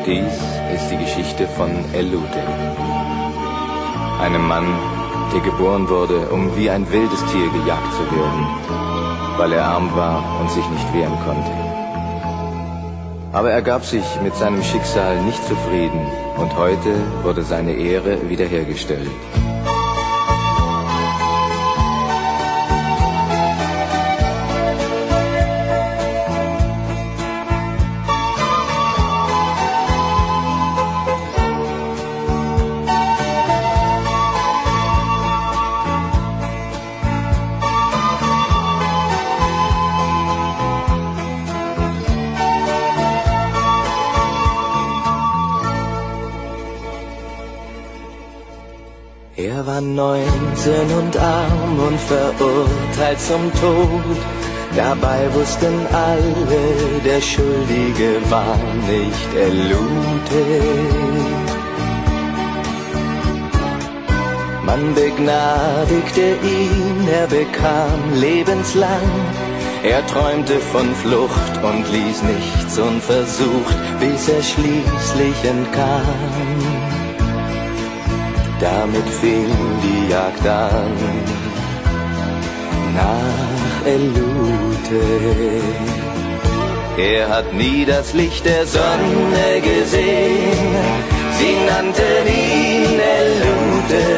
Dies ist die Geschichte von Elute, einem Mann, der geboren wurde, um wie ein wildes Tier gejagt zu werden, weil er arm war und sich nicht wehren konnte. Aber er gab sich mit seinem Schicksal nicht zufrieden und heute wurde seine Ehre wiederhergestellt. Er war 19 und arm und verurteilt zum Tod. Dabei wussten alle, der Schuldige war nicht Elute. Man begnadigte ihn, er bekam lebenslang. Er träumte von Flucht und ließ nichts unversucht, bis er schließlich entkam. Damit fing die Jagd an nach Elute. Er hat nie das Licht der Sonne gesehen, sie nannten ihn Elute.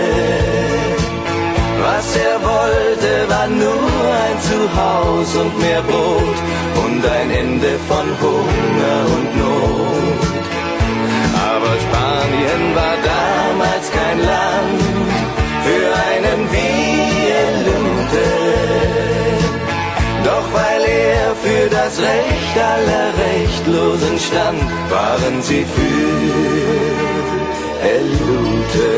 Was er wollte, war nur ein Zuhause und mehr Brot und ein Ende von Hunger und Not. Aber Spanien war damals kein Land für einen wie Elute. Doch weil er für das Recht aller Rechtlosen stand, waren sie für Elute.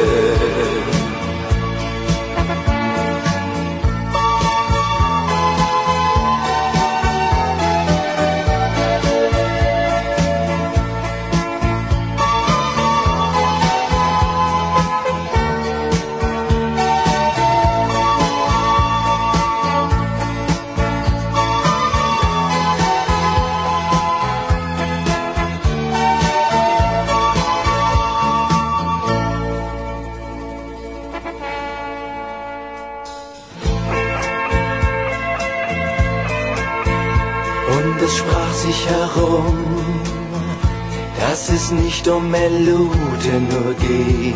Und es sprach sich herum, dass es nicht um Elute nur ging.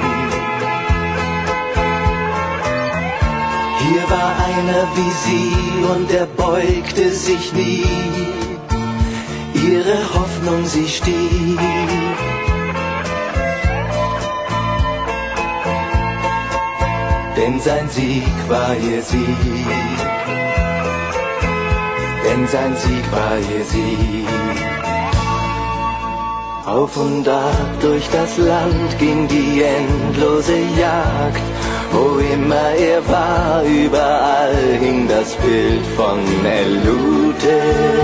Hier war einer wie sie und er beugte sich nie. Ihre Hoffnung, sie stieg. Denn sein Sieg war ihr Sieg. Denn sein Sieg war ihr Sieg. Auf und ab durch das Land ging die endlose Jagd. Wo immer er war, überall hing das Bild von Elute.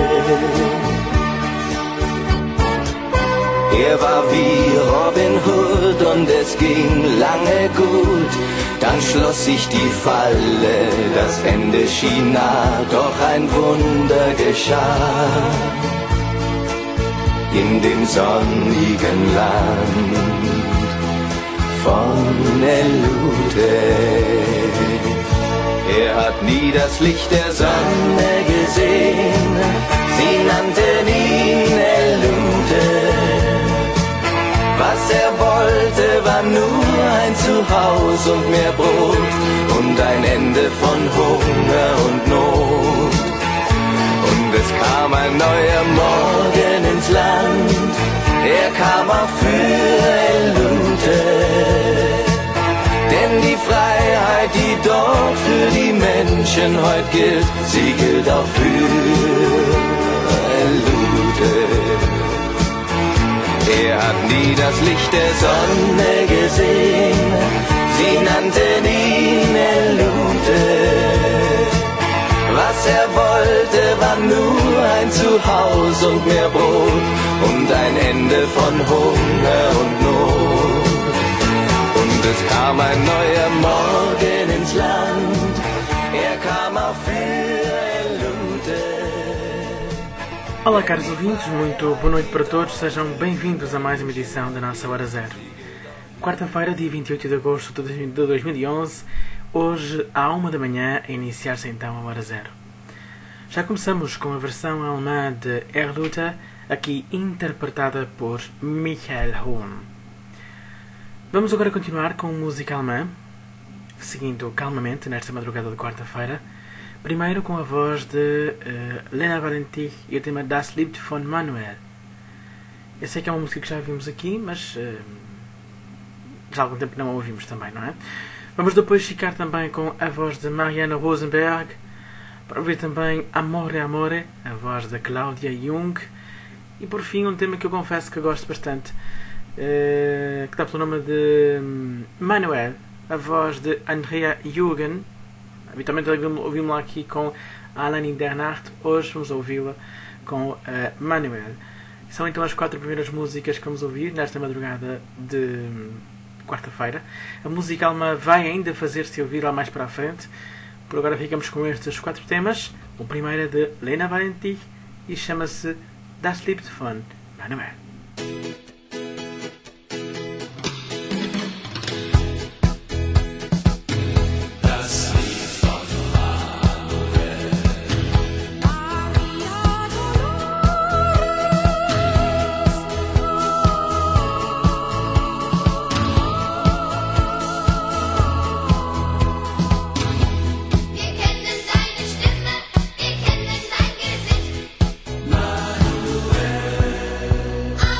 Er war wie Robin Hood und es ging lange gut. Dann schloss sich die Falle, das Ende schien nah, doch ein Wunder geschah. In dem sonnigen Land von Elute. Er hat nie das Licht der Sonne gesehen, sie nannten ihn Elute. Was er wollte, war nur ein Zuhause und mehr Brot und ein Ende von Hunger und Not. Und es kam ein neuer Morgen ins Land, er kam auch für Elute. Denn die Freiheit, die dort für die Menschen heute gilt, sie gilt auch für Elute. Er hat nie das Licht der Sonne gesehen, sie nannten ihn Elute. Was er wollte, war nur ein Zuhause und mehr Brot und ein Ende von Hunger und Not. Und es kam ein neuer Morgen ins Land, er kam auch für Elute. Olá, caros ouvintes, muito boa noite para todos, sejam bem-vindos a mais uma edição da nossa Hora Zero. Quarta-feira, dia 28 de agosto de 2011, hoje à 1 da manhã, a iniciar-se então a Hora Zero. Já começamos com a versão alemã de Erluta, aqui interpretada por Michael Hohn. Vamos agora continuar com música alemã, seguindo calmamente nesta madrugada de quarta-feira. Primeiro com a voz de Lena Valentich e o tema Das Lied von Manuel. Eu sei que é uma música que já vimos aqui, mas já há algum tempo não a ouvimos também, não é? Vamos depois ficar também com a voz de Marianne Rosenberg, para ouvir também Amore Amore, a voz de Claudia Jung, e por fim um tema que eu confesso que gosto bastante, que dá pelo nome de Manuel, a voz de Andrea Jürgen. Habitualmente ouvimos-la aqui com Alain Dernart, hoje vamos ouvi-la com Manuel. São então as 4 primeiras músicas que vamos ouvir nesta madrugada de quarta-feira. A música alemã vai ainda fazer-se ouvir lá mais para a frente. Por agora ficamos com estes 4 temas. O primeiro é de Lena Valentich e chama-se Das Lied von Manuel. Manuel.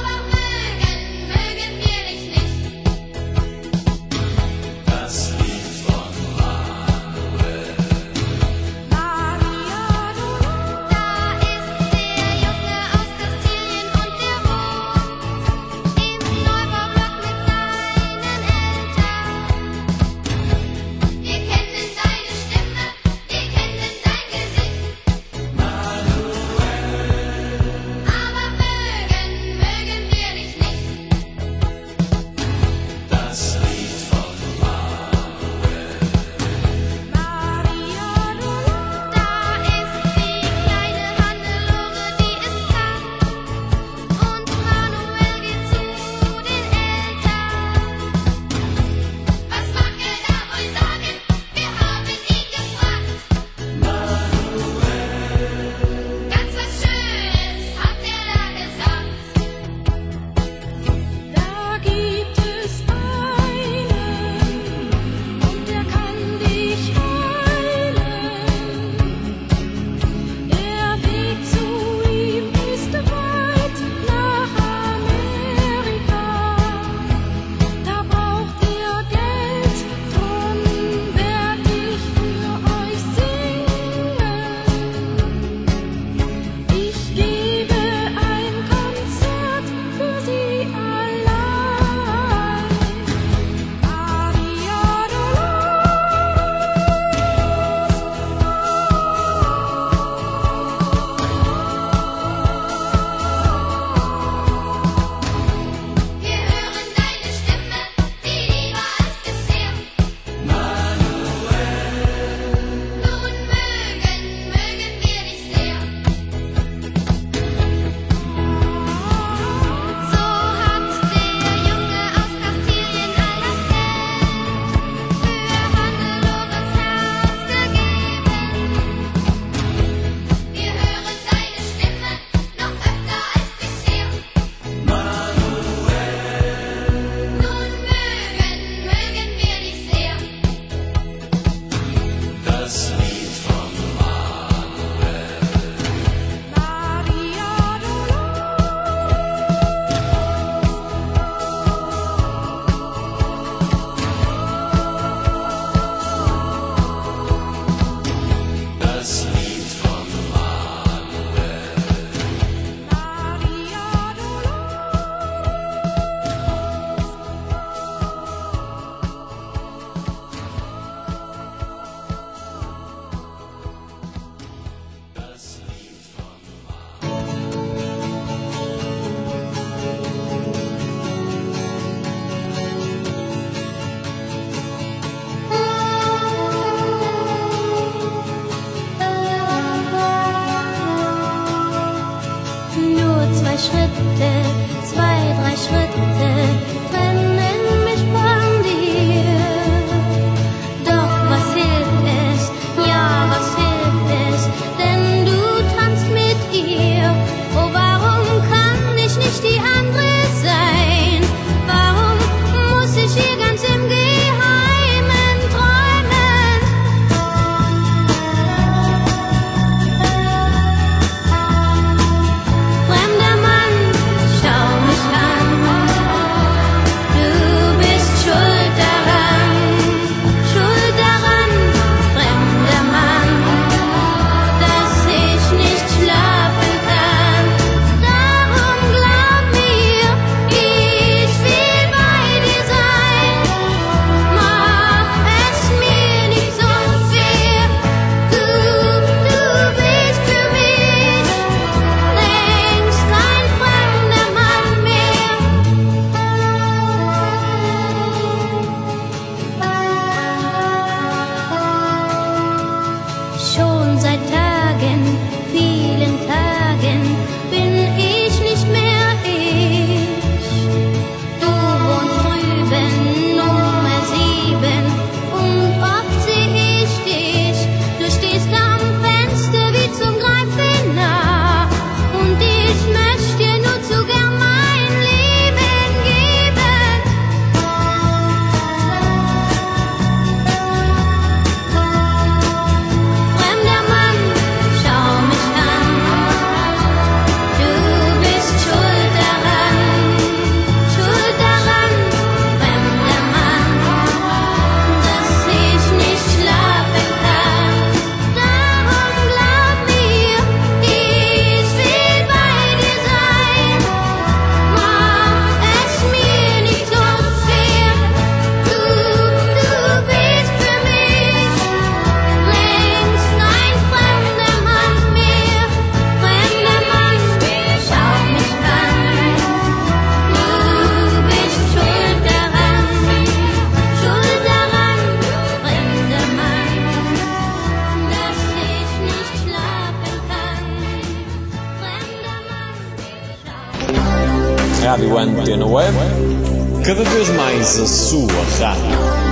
rádio Antena Web, cada vez mais a sua rádio.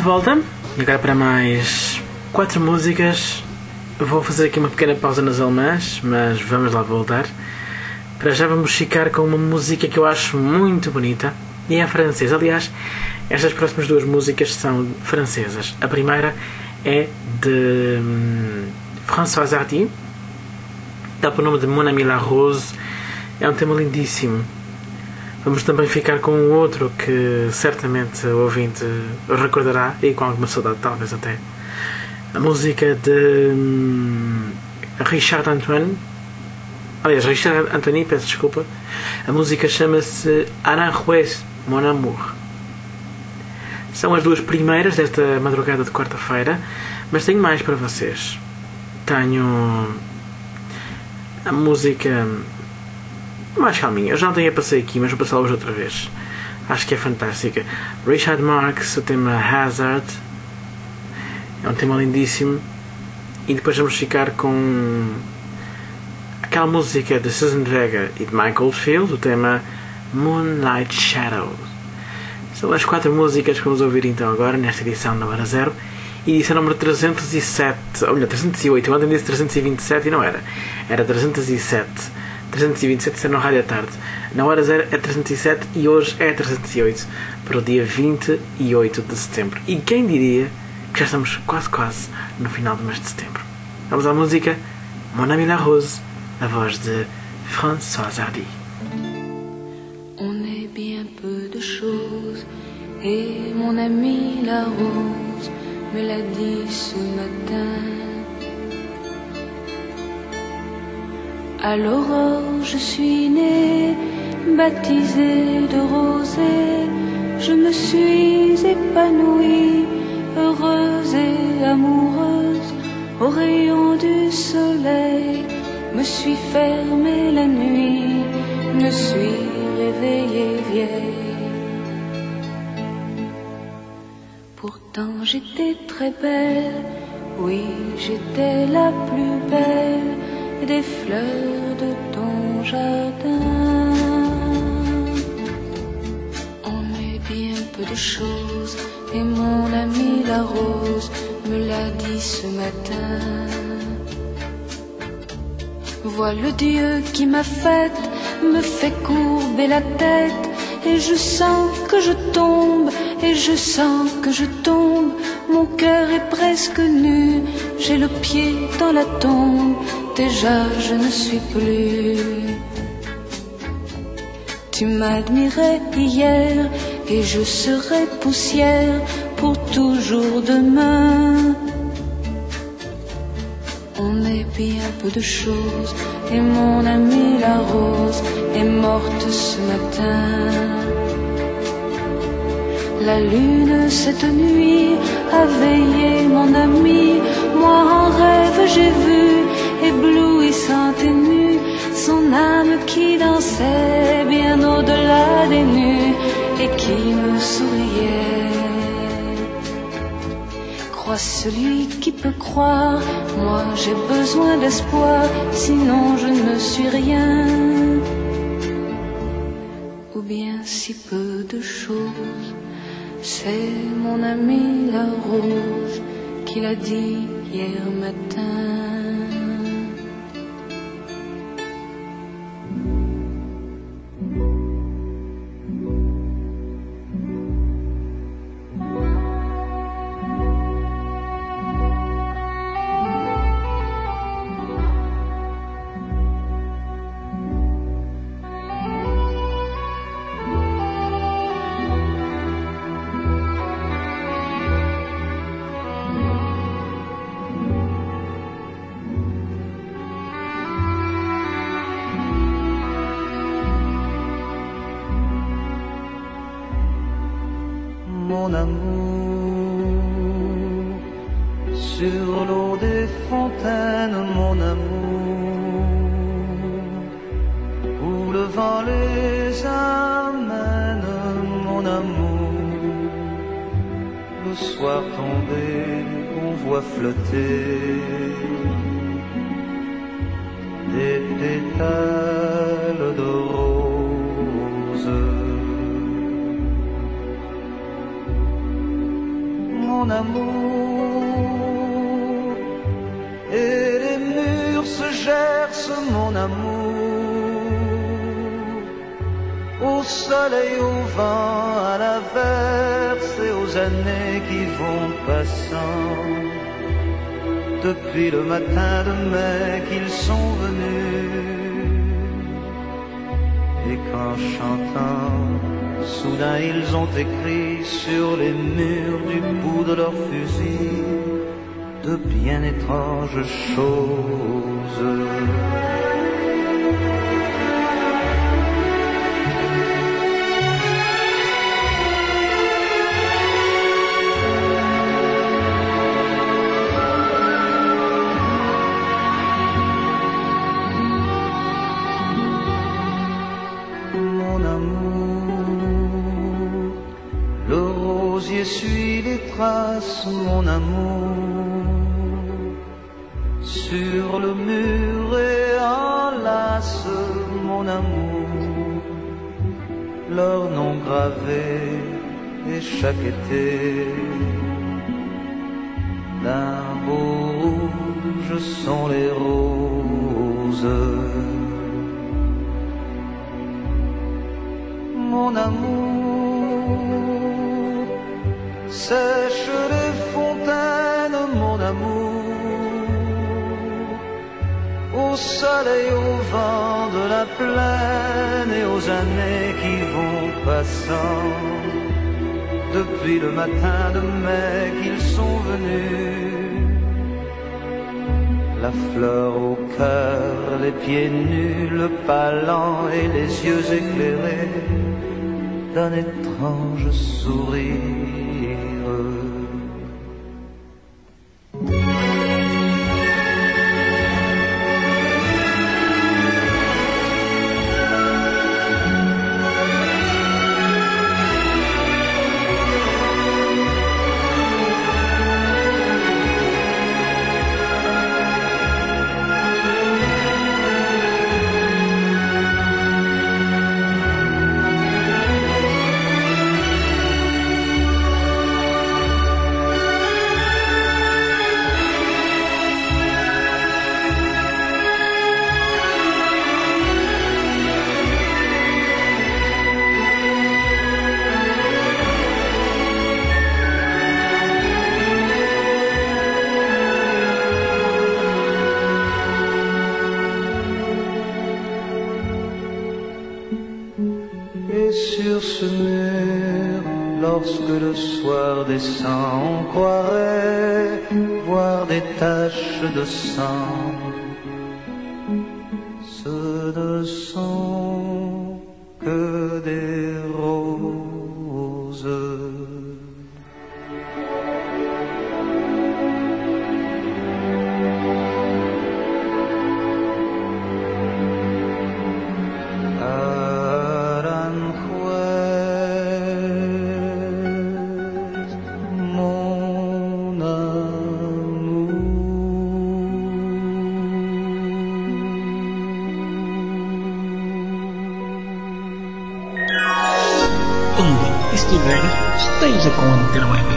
volta e agora para mais 4 músicas. Vou fazer aqui uma pequena pausa nas alemãs, mas vamos lá voltar. Para já vamos ficar com uma música que eu acho muito bonita e é francesa. Aliás, estas próximas 2 músicas são francesas. A primeira é de François Hardy, dá para o nome de Mon Ami La Rose. É um tema lindíssimo. Vamos também ficar com um outro que certamente o ouvinte recordará e com alguma saudade, talvez até. A música de Richard Antoine. Aliás, Richard Anthony, peço desculpa. A música chama-se Aranjuez, Mon Amour. São as 2 primeiras desta madrugada de quarta-feira, mas tenho mais para vocês. Tenho a música mais calminha. Eu já não tenho a passei aqui, mas vou passá-la hoje outra vez. Acho que é fantástica. Richard Marx, o tema Hazard. É um tema lindíssimo. E depois vamos ficar com aquela música de Susan Vega e de Mike Oldfield, o tema Moonlight Shadows. São as 4 músicas que vamos ouvir então agora nesta edição da Hora Zero. Edição número 307, ou melhor, 308. Eu ontem disse 327 e não era. Era 307. 327 é no Rádio à Tarde. Na Hora Zero é 307 e hoje é 308 para o dia 28 de setembro. E quem diria que já estamos quase no final do mês de setembro. Vamos à música Mon Ami La Rose, a voz de François Hardy. On est bien peu de choses et mon ami la rose me l'a dit ce matin. À l'aurore je suis née, baptisée de rosée, je me suis épanouie, heureuse et amoureuse, au rayon du soleil, me suis fermée la nuit, me suis réveillée vieille. Pourtant j'étais très belle, oui j'étais la plus belle des fleurs de ton jardin. On est bien peu de choses et mon ami la rose me l'a dit ce matin. Vois le Dieu qui m'a faite, me fait courber la tête, et je sens que je tombe, et je sens que je tombe. Mon cœur est presque nu, j'ai le pied dans la tombe, déjà je ne suis plus. Tu m'admirais hier, et je serai poussière pour toujours demain. On est bien peu de choses, et mon amie la rose est morte ce matin. La lune cette nuit a veillé mon ami, moi en rêve j'ai vu, éblouissante et nue, son âme qui dansait bien au-delà des nues et qui me souriait. Crois celui qui peut croire, moi j'ai besoin d'espoir, sinon je ne suis rien. Ou bien si peu de choses, c'est mon ami la rose qui l'a dit hier matin. Mon amour, sur l'eau des fontaines, mon amour, où le vent les amène, mon amour. Le soir tombé, on voit flotter des pétales de rose. Mon amour, et les murs se gercent, mon amour, au soleil, au vent, à l'averse et aux années qui vont passant. Depuis le matin de mai qu'ils sont venus, et qu'en chantant, soudain ils ont écrit sur les murs du bout de leurs fusils de bien étranges choses. Suis les traces, mon amour, sur le mur et enlace, mon amour, leur nom gravé et chaque été d'un beau rouge sont les roses. Mon amour, sèche les fontaines, mon amour, au soleil, au vent de la plaine et aux années qui vont passant. Depuis le matin de mai qu'ils sont venus, la fleur au cœur, les pieds nus, le pas lent et les yeux éclairés d'un étrange sourire. Sur ce mur, lorsque le soir descend, on croirait voir des taches de sang. Ce ne sont que des roses. Onde estiver, esteja com a Antena Web.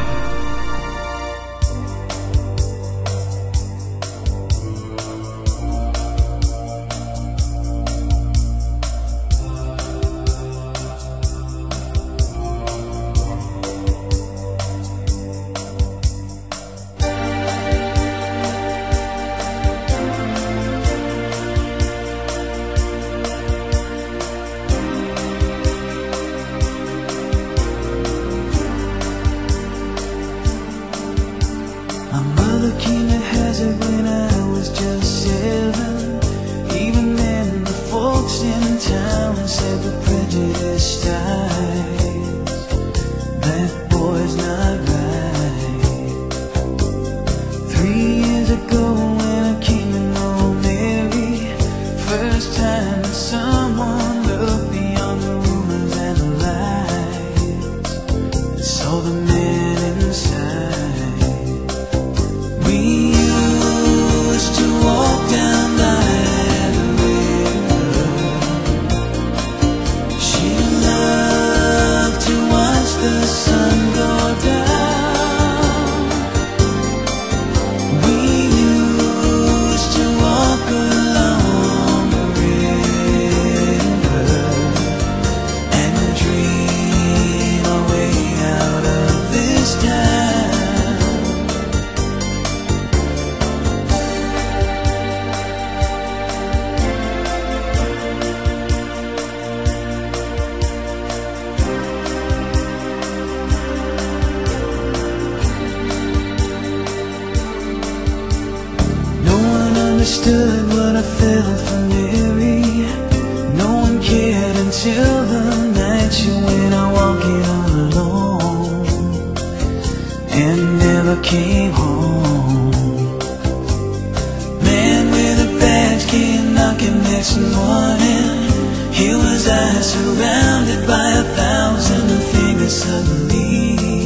understood what I felt for Mary. No one cared until the night she went out walking all alone and never came home. Man with a badge came knocking next morning. Here was I surrounded by 1,000 fingers suddenly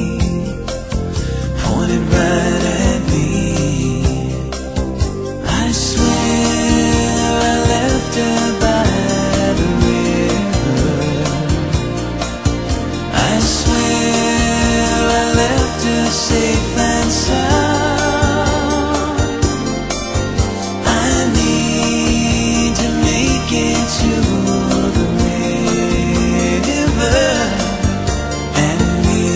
pointed right at me. I swear I left her by the river. I swear I left her safe and sound. I need to make it to the river and me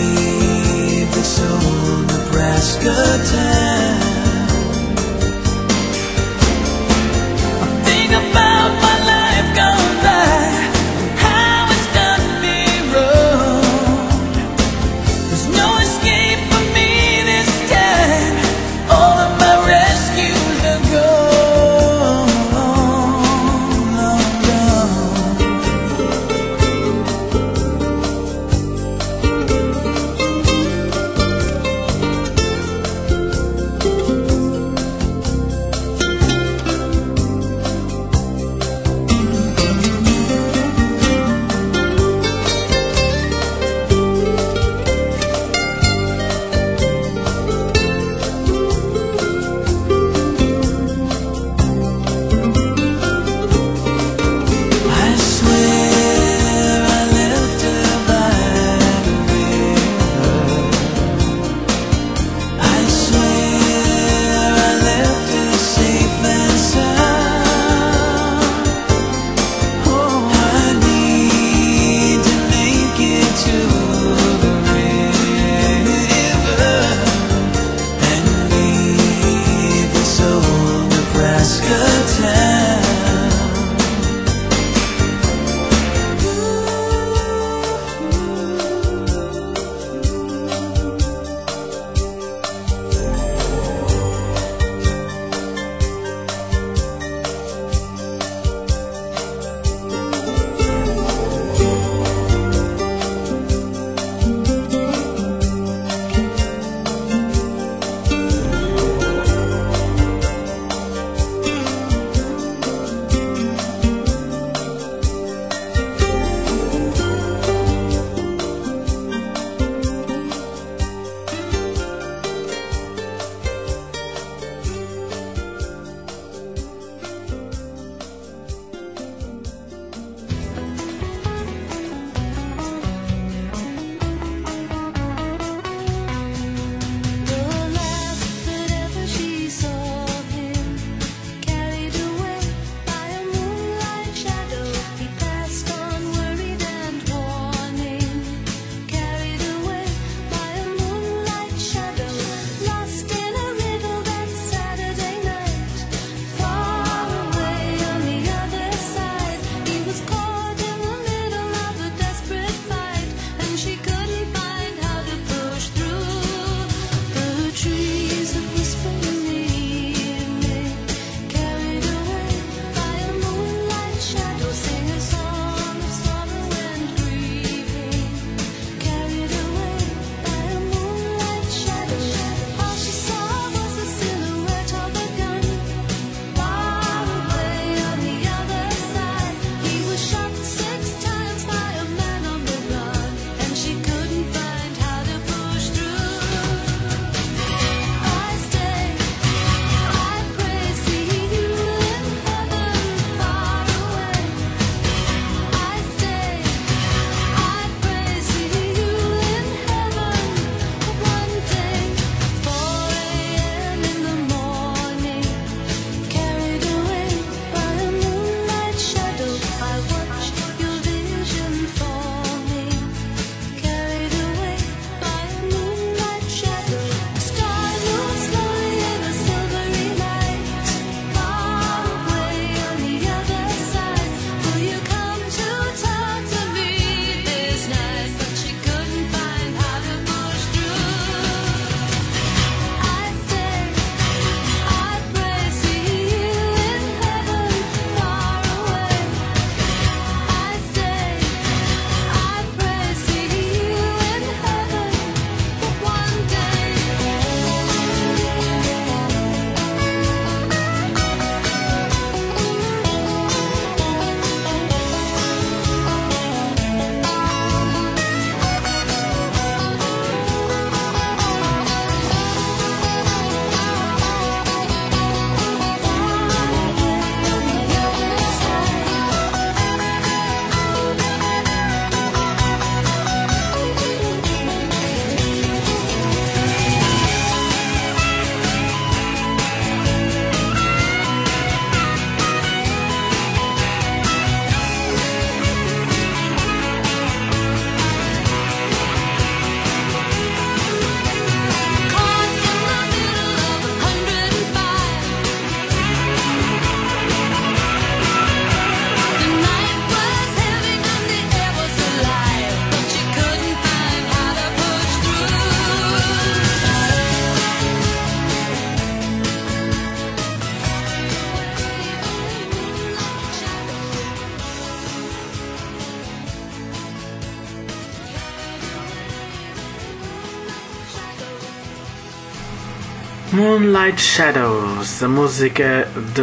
Moonlight Shadows, a música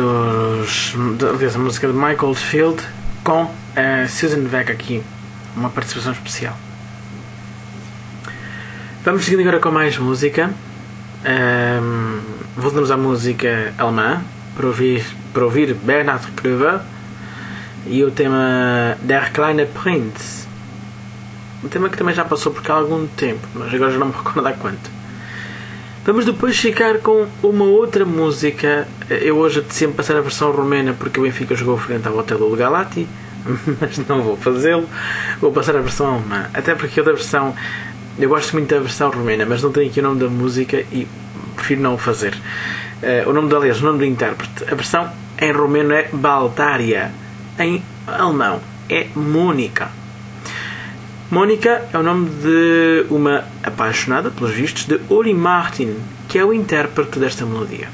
a música de Michael Field com a Susan Vega aqui, uma participação especial. Vamos seguir agora com mais música. Voltamos à música alemã para ouvir Bernhard Kröver e o tema Der kleine Prinz, um tema que também já passou por cá há algum tempo, mas agora já não me recordo há quanto. Vamos depois ficar com uma outra música. Eu hoje decidi passar a versão romena porque o Benfica jogou frente ao Hotel do Galati, mas não vou fazê-lo. Vou passar a versão alemã, até porque outra versão, eu gosto muito da versão romena, mas não tenho aqui o nome da música e prefiro não o fazer. O nome do intérprete. A versão em romeno é Baltária, em alemão é Mónica. Mónica é o nome de uma apaixonada, pelos vistos, de Uli Martin, que é o intérprete desta melodia.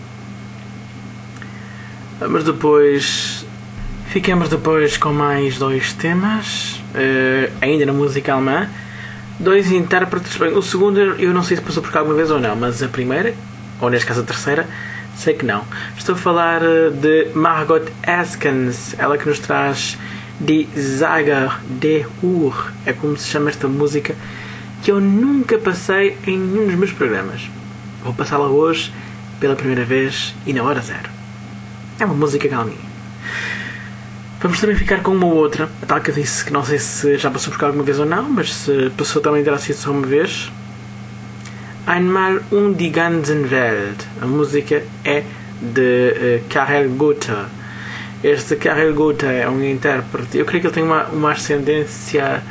Ficamos depois com mais dois temas, ainda na música alemã. Dois intérpretes. Bem, o segundo eu não sei se passou por cá alguma vez ou não, mas a primeira, ou neste caso a terceira, sei que não. Estou a falar de Margot Eskens, ela que nos traz Die Sager der Uhr, é como se chama esta música, que eu nunca passei em nenhum dos meus programas. Vou passá-la hoje pela primeira vez e na hora zero. É uma música calminha. Vamos também ficar com uma outra, a tal que eu disse que não sei se já passou por cá alguma vez ou não, mas se passou também terá sido só uma vez. Einmal die ganzen Welt. A música é de Karel Gotha. Este Karel Gotha é um intérprete, eu creio que ele tem uma ascendência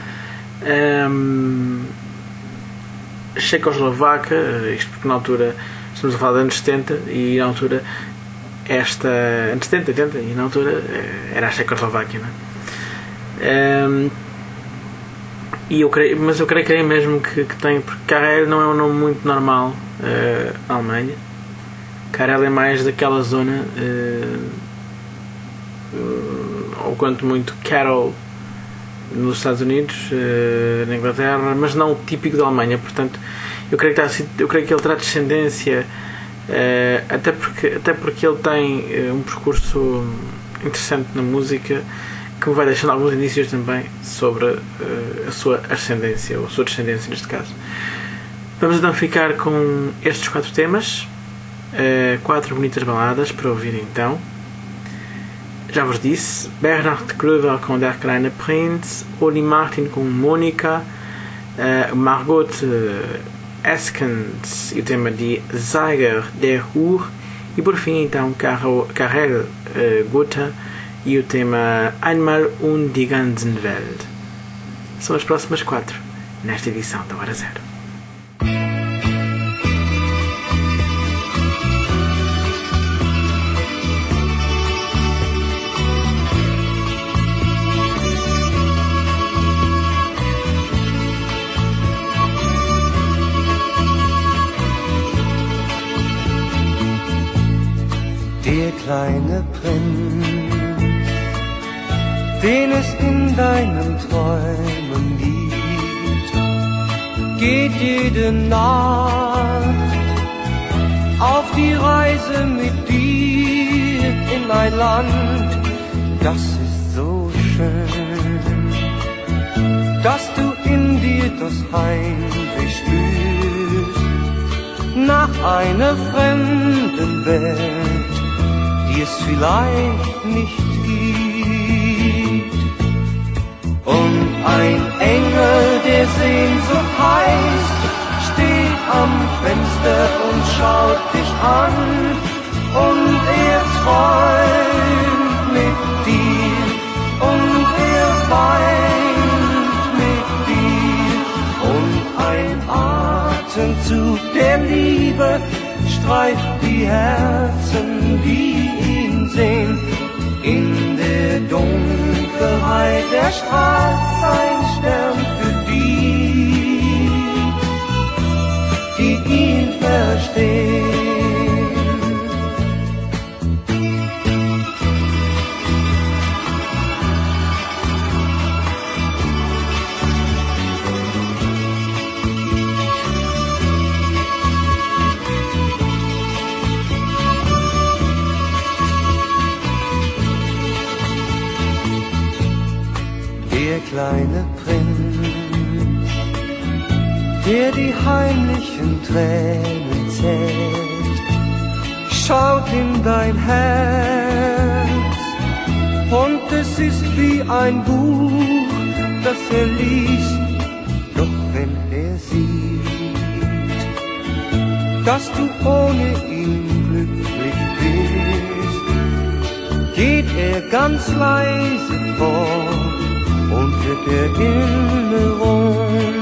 checoslovaca, isto porque na altura estamos a falar de anos 70 e na altura anos 70, 80 e na altura era a Checoslováquia, não é? Mas eu creio mesmo que tem, porque Karel não é um nome muito normal na Alemanha. Karel é mais daquela zona, ou quanto muito Carol nos Estados Unidos, na Inglaterra, mas não típico da Alemanha. Portanto, eu creio que ele terá descendência, até porque ele tem um percurso interessante na música que me vai deixando alguns indícios também sobre a sua ascendência, ou a sua descendência neste caso. Vamos então ficar com estes 4 temas, 4 bonitas baladas para ouvir então. Já vos disse, Bernhard Kröver com Der kleine Prinz, Uli Martin com Mónica, Margot Eskens e o tema de Sager der Uhr, e por fim então Karel Gotha e o tema Einmal die ganzen Welt. São as próximas 4 nesta edição da Hora Zero. Der kleine Prinz, den es in deinen Träumen gibt, geht jede Nacht auf die Reise mit dir in ein Land, das ist so schön, dass du in dir das Heimweh spürst nach einer fremden Welt, die es vielleicht nicht gibt. Und ein Engel, der Sehnsucht heißt, steht am Fenster und schaut dich an. Und er träumt mit dir und er weint mit dir. Und ein Atemzug der Liebe streicht die Herzen, die ihn sehen. In der Dunkelheit erstrahlt sein Stern für die ihn verstehen. kleine Prinz, der die heimlichen Tränen zählt, schaut in dein Herz und es ist wie ein Buch, das er liest, doch wenn er sieht, dass du ohne ihn glücklich bist, geht er ganz leise fort und wird Erinnerung.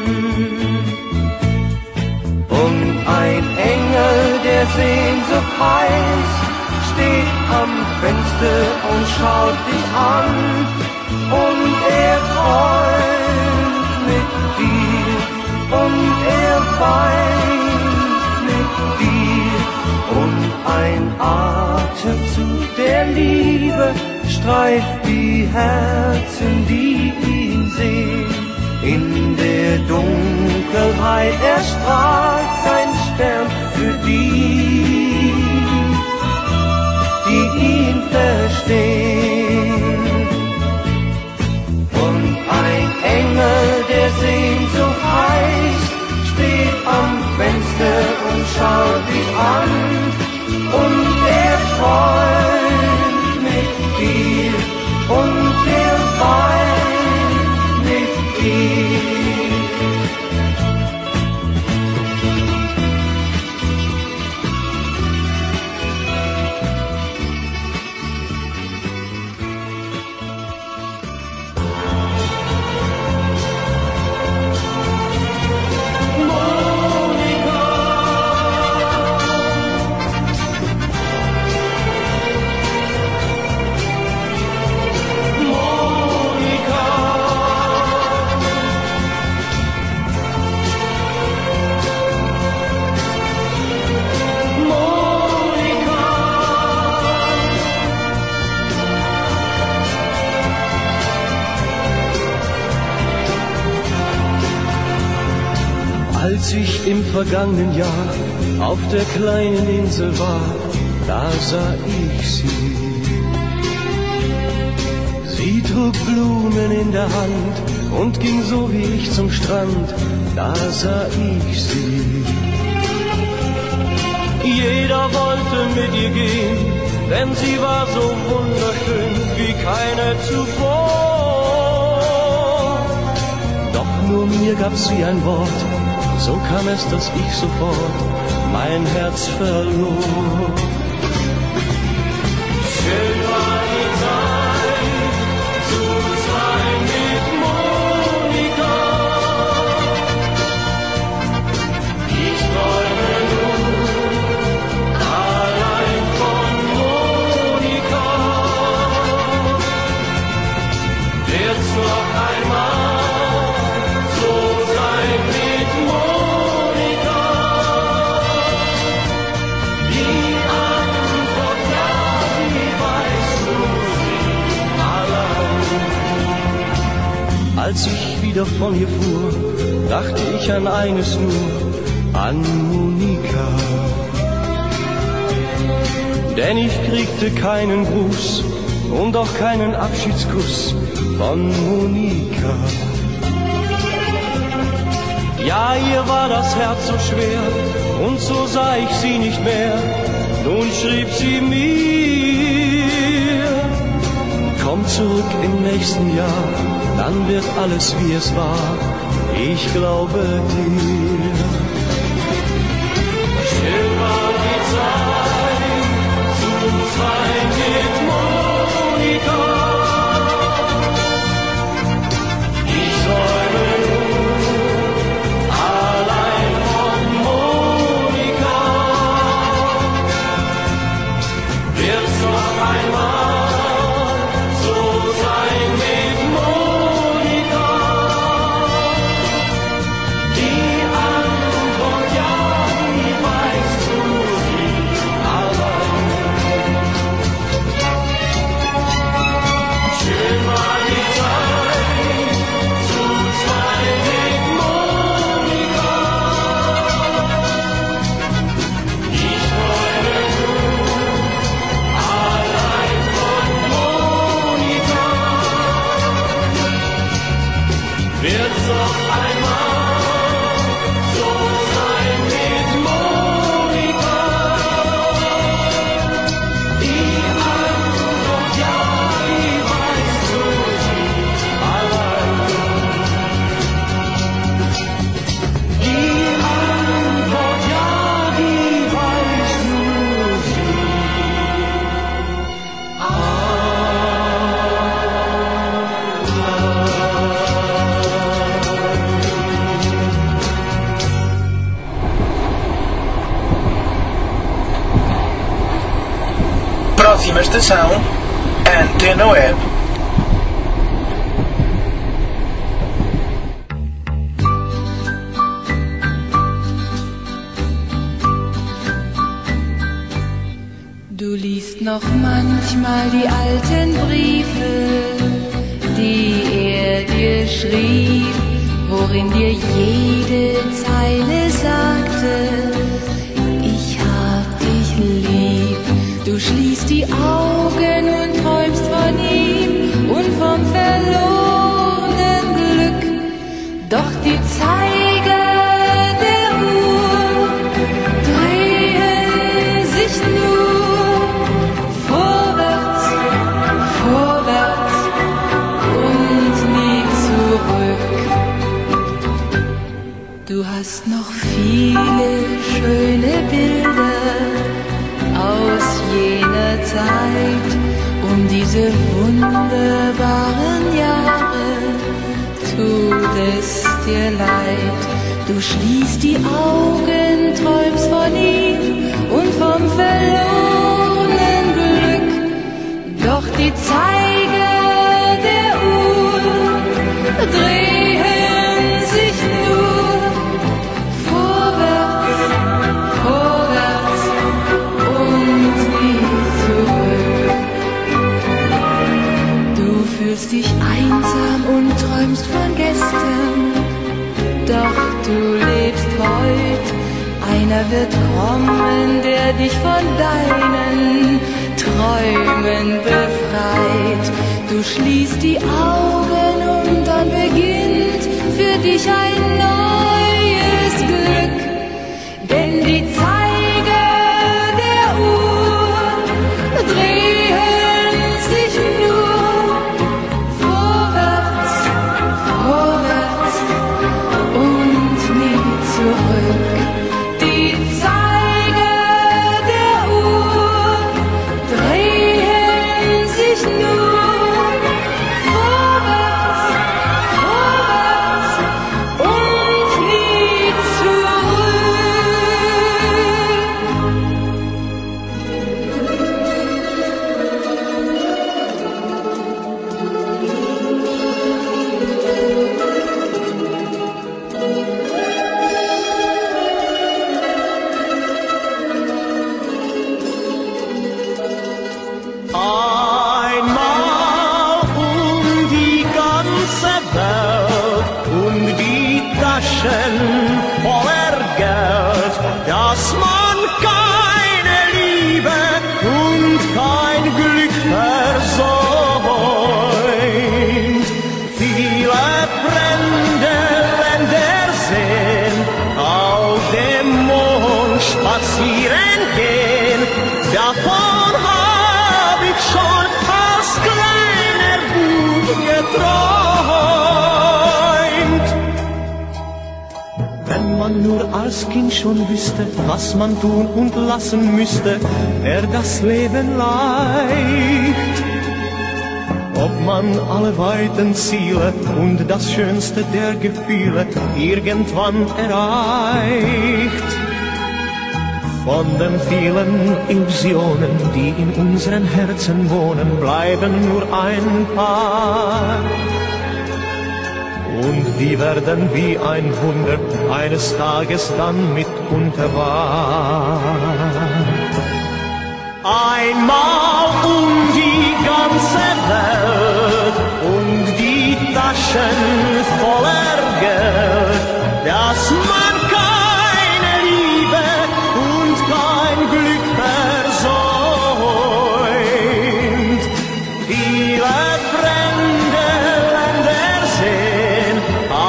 Und ein Engel, der Sehnsucht heißt, steht am Fenster und schaut dich an. Und er träumt mit dir und er weint mit dir. Und ein Atemzug der Liebe streift die Herzen, die ihn sehen. In der Dunkelheit erstrahlt sein Stern für die, die ihn verstehen. Und ein Engel, der Sehnsucht heißt, steht am Fenster und schaut dich an. Und er träumt mit dir und er weint mit dir. Als ich im vergangenen Jahr auf der kleinen Insel war, da sah ich sie. Sie trug Blumen in der Hand und ging so wie ich zum Strand, da sah ich sie. Jeder wollte mit ihr gehen, denn sie war so wunderschön wie keine zuvor. Doch nur mir gab sie ein Wort, so kam es, dass ich sofort mein Herz verlor. Schön war die Zeit, zu zweit mit Monika. Ich träume nun allein von Monika. Wird's noch einmal so sein mit Monika? Die Antwort ja, die weißt du sie allein. Als ich wieder von ihr fuhr, dachte ich an eines nur, an Monika. Denn ich kriegte keinen Gruß und auch keinen Abschiedskuss von Monika. Ja, ihr war das Herz so schwer und so sah ich sie nicht mehr. Nun schrieb sie mir: Komm zurück im nächsten Jahr, dann wird alles wie es war. Ich glaube dir. Schön war die Zeit, zu zweit mit Monika. Ich träume nun allein von Monika. Wird's noch einmal so sein mit Monika? Die Antwort ja, die weißt du sie allein. wird's noch einmal so sein mit Monika. Die Antwort ja, die weißt du sie allein. Die Antwort ja, die weißt nur sie Próxima estação, Antena Web. Du liest noch manchmal die alten Briefe, die er dir schrieb, worin dir jede Zeile sagte, ich hab dich lieb. Du schließt die Augen und träumst von ihm und vom verlorenen Glück. Doch die Zeiger der Uhr drehen sich nur vorwärts, vorwärts und nie zurück. Du hast noch viele schöne Bilder aus jener Zeit, diese wunderbaren Jahre, tut es dir leid. Du schließt die Augen, träumst von ihm und vom verlorenen Glück. Doch die Zeiger der Uhr drehen sich nur vorwärts, vorwärts und nie zurück. Du fühlst dich einsam und träumst von gestern, doch du lebst heut. Einer wird kommen, der dich von deinen Träumen befreit. Du schließt die Augen und dann beginnt für dich ein neues Glück. Denn die Zeiger der Uhr drehen sich nur vorwärts, vorwärts und nie zurück. Die Zeiger der Uhr drehen sich nur vorwärts, vorwärts und nie zurück. Einmal die ganze Welt und die Taschen voller Geld, dass man keine Liebe und kein Glück versäumt. Viele fremde Länder sehen, auf dem Mond spazieren gehen, davon hab ich schon als kleiner Bub geträumt. Wenn man nur als Kind schon wüsste, was man tun und lassen müsste, wär das Leben leicht. Ob man alle weiten Ziele und das Schönste der Gefühle irgendwann erreicht. Von den vielen Illusionen, die in unseren Herzen wohnen, bleiben nur ein paar. Und die werden wie ein Wunder eines Tages dann mitunter wahr. Einmal die ganze Welt und die Taschen voller Geld, dass man keine Liebe und kein Glück versäumt. Viele fremde Länder sehen,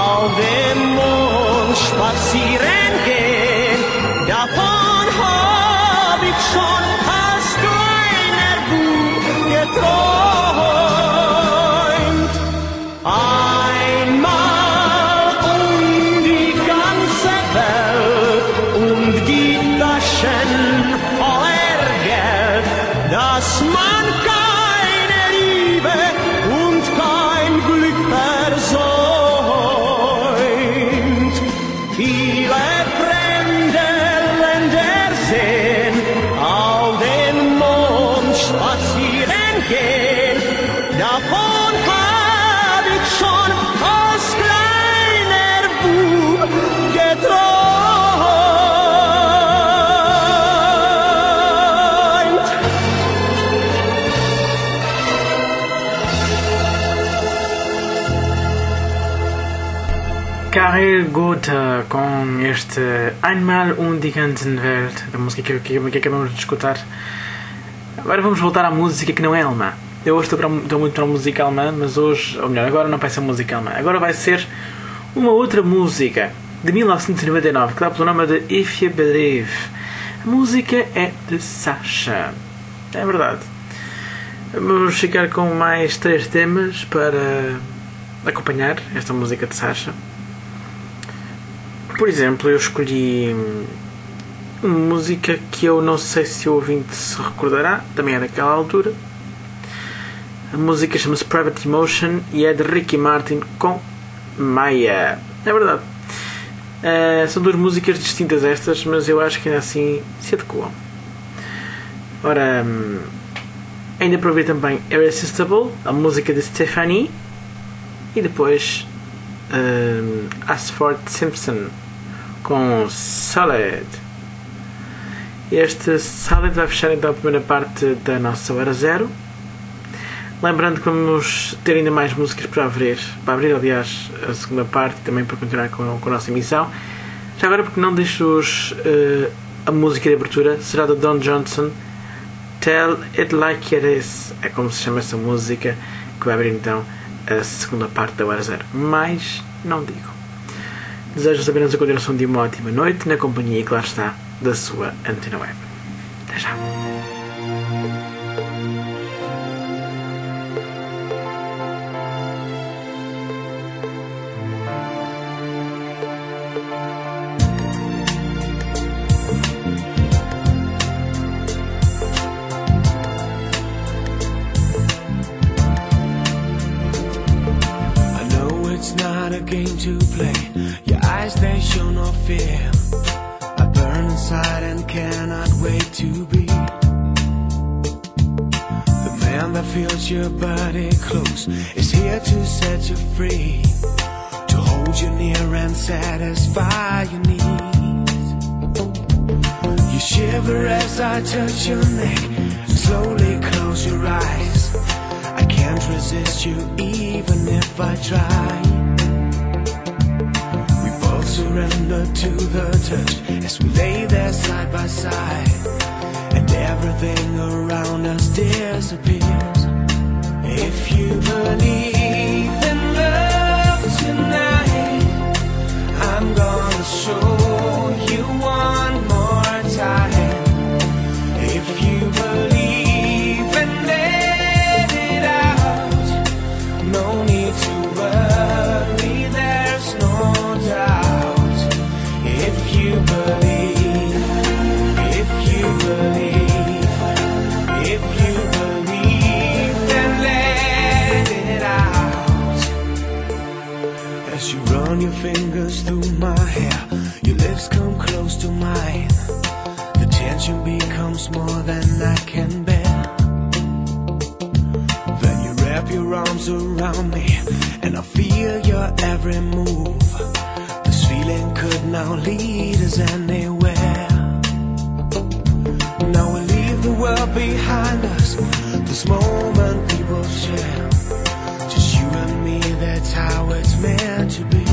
Karel Gott com este Einmal und die ganzen Welt, da música que acabamos de escutar. Agora vamos voltar à música que não é alemã. Eu hoje estou muito para a música alemã, mas hoje, ou melhor, agora não vai ser música alemã. Agora vai ser uma outra música de 1999 que dá pelo nome de If You Believe. A música é de Sasha. É verdade. Vamos ficar com mais 3 temas para acompanhar esta música de Sasha. Por exemplo, eu escolhi uma música que eu não sei se o ouvinte se recordará, também é daquela altura. A música chama-se Private Emotion e é de Ricky Martin com Maya. É verdade. São 2 músicas distintas estas, mas eu acho que ainda assim se adequam. Ora, ainda para ouvir também Irresistible, a música de Stephanie, e depois Ashford Simpson com Solid. Este Solid vai fechar então a primeira parte da nossa Hora Zero. Lembrando que vamos ter ainda mais músicas para abrir aliás a segunda parte, também para continuar com a nossa emissão. Já agora, porque não deixo-vos a música de abertura, será da Don Johnson, Tell It Like It Is, é como se chama essa música, que vai abrir então a segunda parte da Hora Zero. Mas não digo. Desejo-vos apenas a continuação de uma ótima noite na companhia, que lá está, da sua Antena Web. Até já. Game to play. Your eyes, they show no fear. I burn inside and cannot wait to be the man that feels your body close, is here to set you free, to hold you near and satisfy your needs. You shiver as I touch your neck, slowly close your eyes. I can't resist you even if I try. Surrender to the touch as we lay there side by side, and everything around us disappears. If you believe in love tonight, I'm gonna show you one more time. If you believe and let it out, no need to worry, there's no doubt. If you believe, then let it out. As you run your fingers through my hair, your lips come close to mine. The tension becomes more than I can bear. Then you wrap your arms around me, and I feel your every move. Feeling could now lead us anywhere. Now we leave the world behind us, this moment we will share. Just you and me, that's how it's meant to be.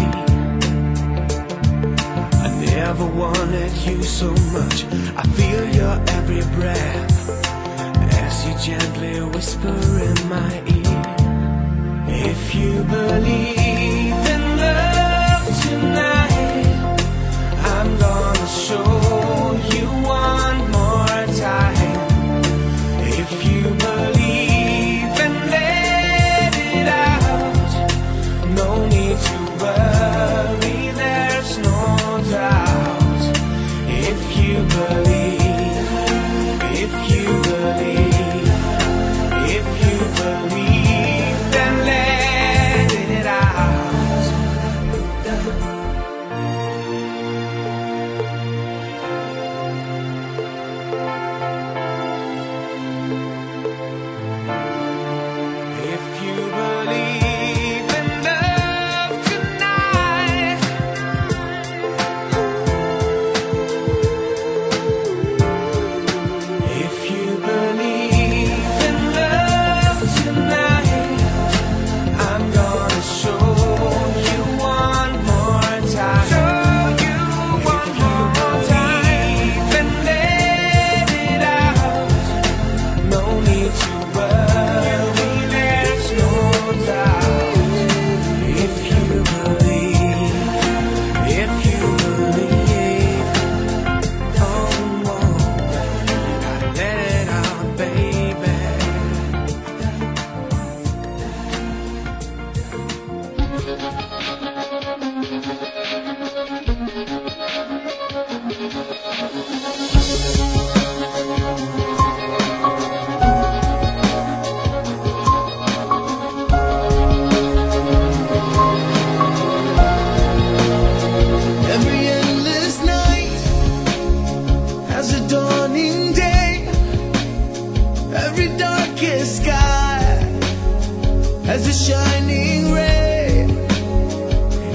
I never wanted you so much, I feel your every breath as you gently whisper in my ear. If you believe in love tonight, I'm gonna show you one more time. If you believe and let it out, no need to worry, there's no doubt. If you believe, then let it out.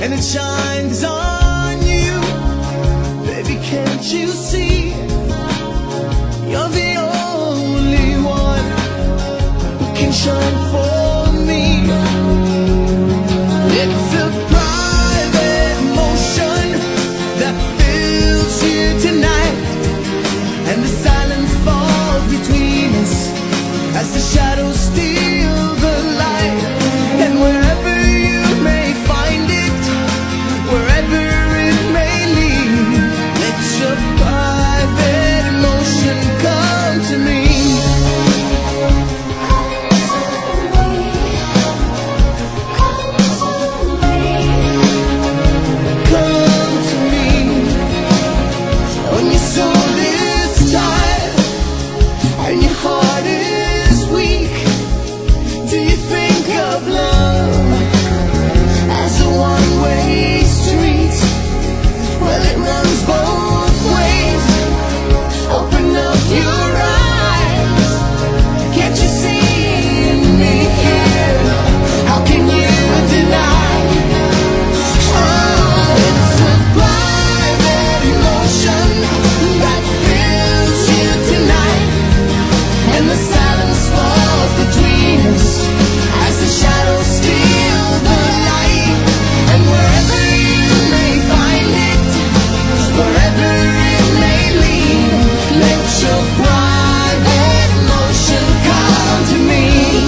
and it shines on you. Baby, can't you see? You're the only one who can shine for me. It's a private emotion that fills you tonight, and the silence falls between us as the shadows steal the light. And wherever you may find it, wherever it may lead, let your private emotion come to me. Come to me. When your soul is tired and your heart is weak, do you think of love as a one-way street? Well, it runs both ways. Open up your eyes. Can't you see me here? How can you deny? Oh, it's a private emotion that fills you tonight, and the silence falls between us as the shadows steal the light. And wherever you may find it, wherever it may lead, let your private emotion come to me.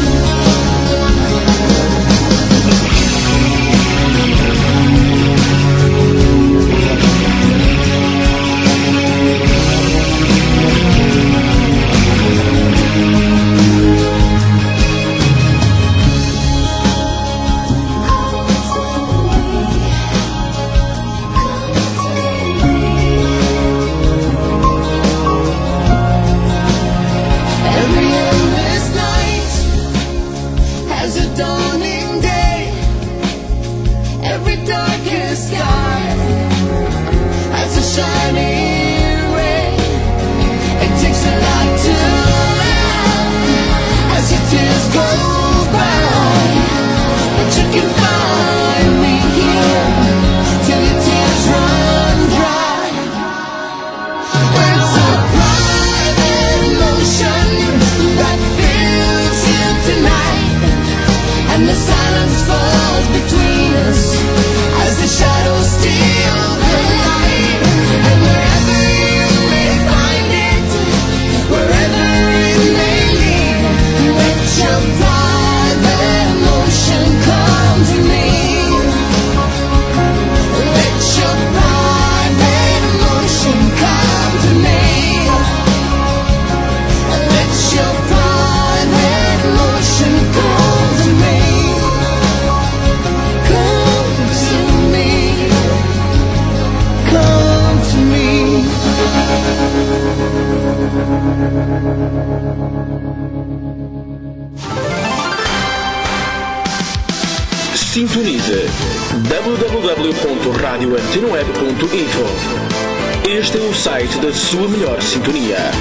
Every endless night has a dawning day. Every darkest sky has a shining ray. It takes a lot to laugh as your tears go by, but you can find me here till your tears run dry. It's a private emotion that fills you tonight, and the silence falls between us as the shadows steal the light. And wherever you may find it, wherever it may lead, let your private emotion come to me. Let your private emotion come to me. Let your private emotion come to me. Come to me. Come to me. Sintonize www.radioantenoeb.info. Este é o site da sua melhor sintonia.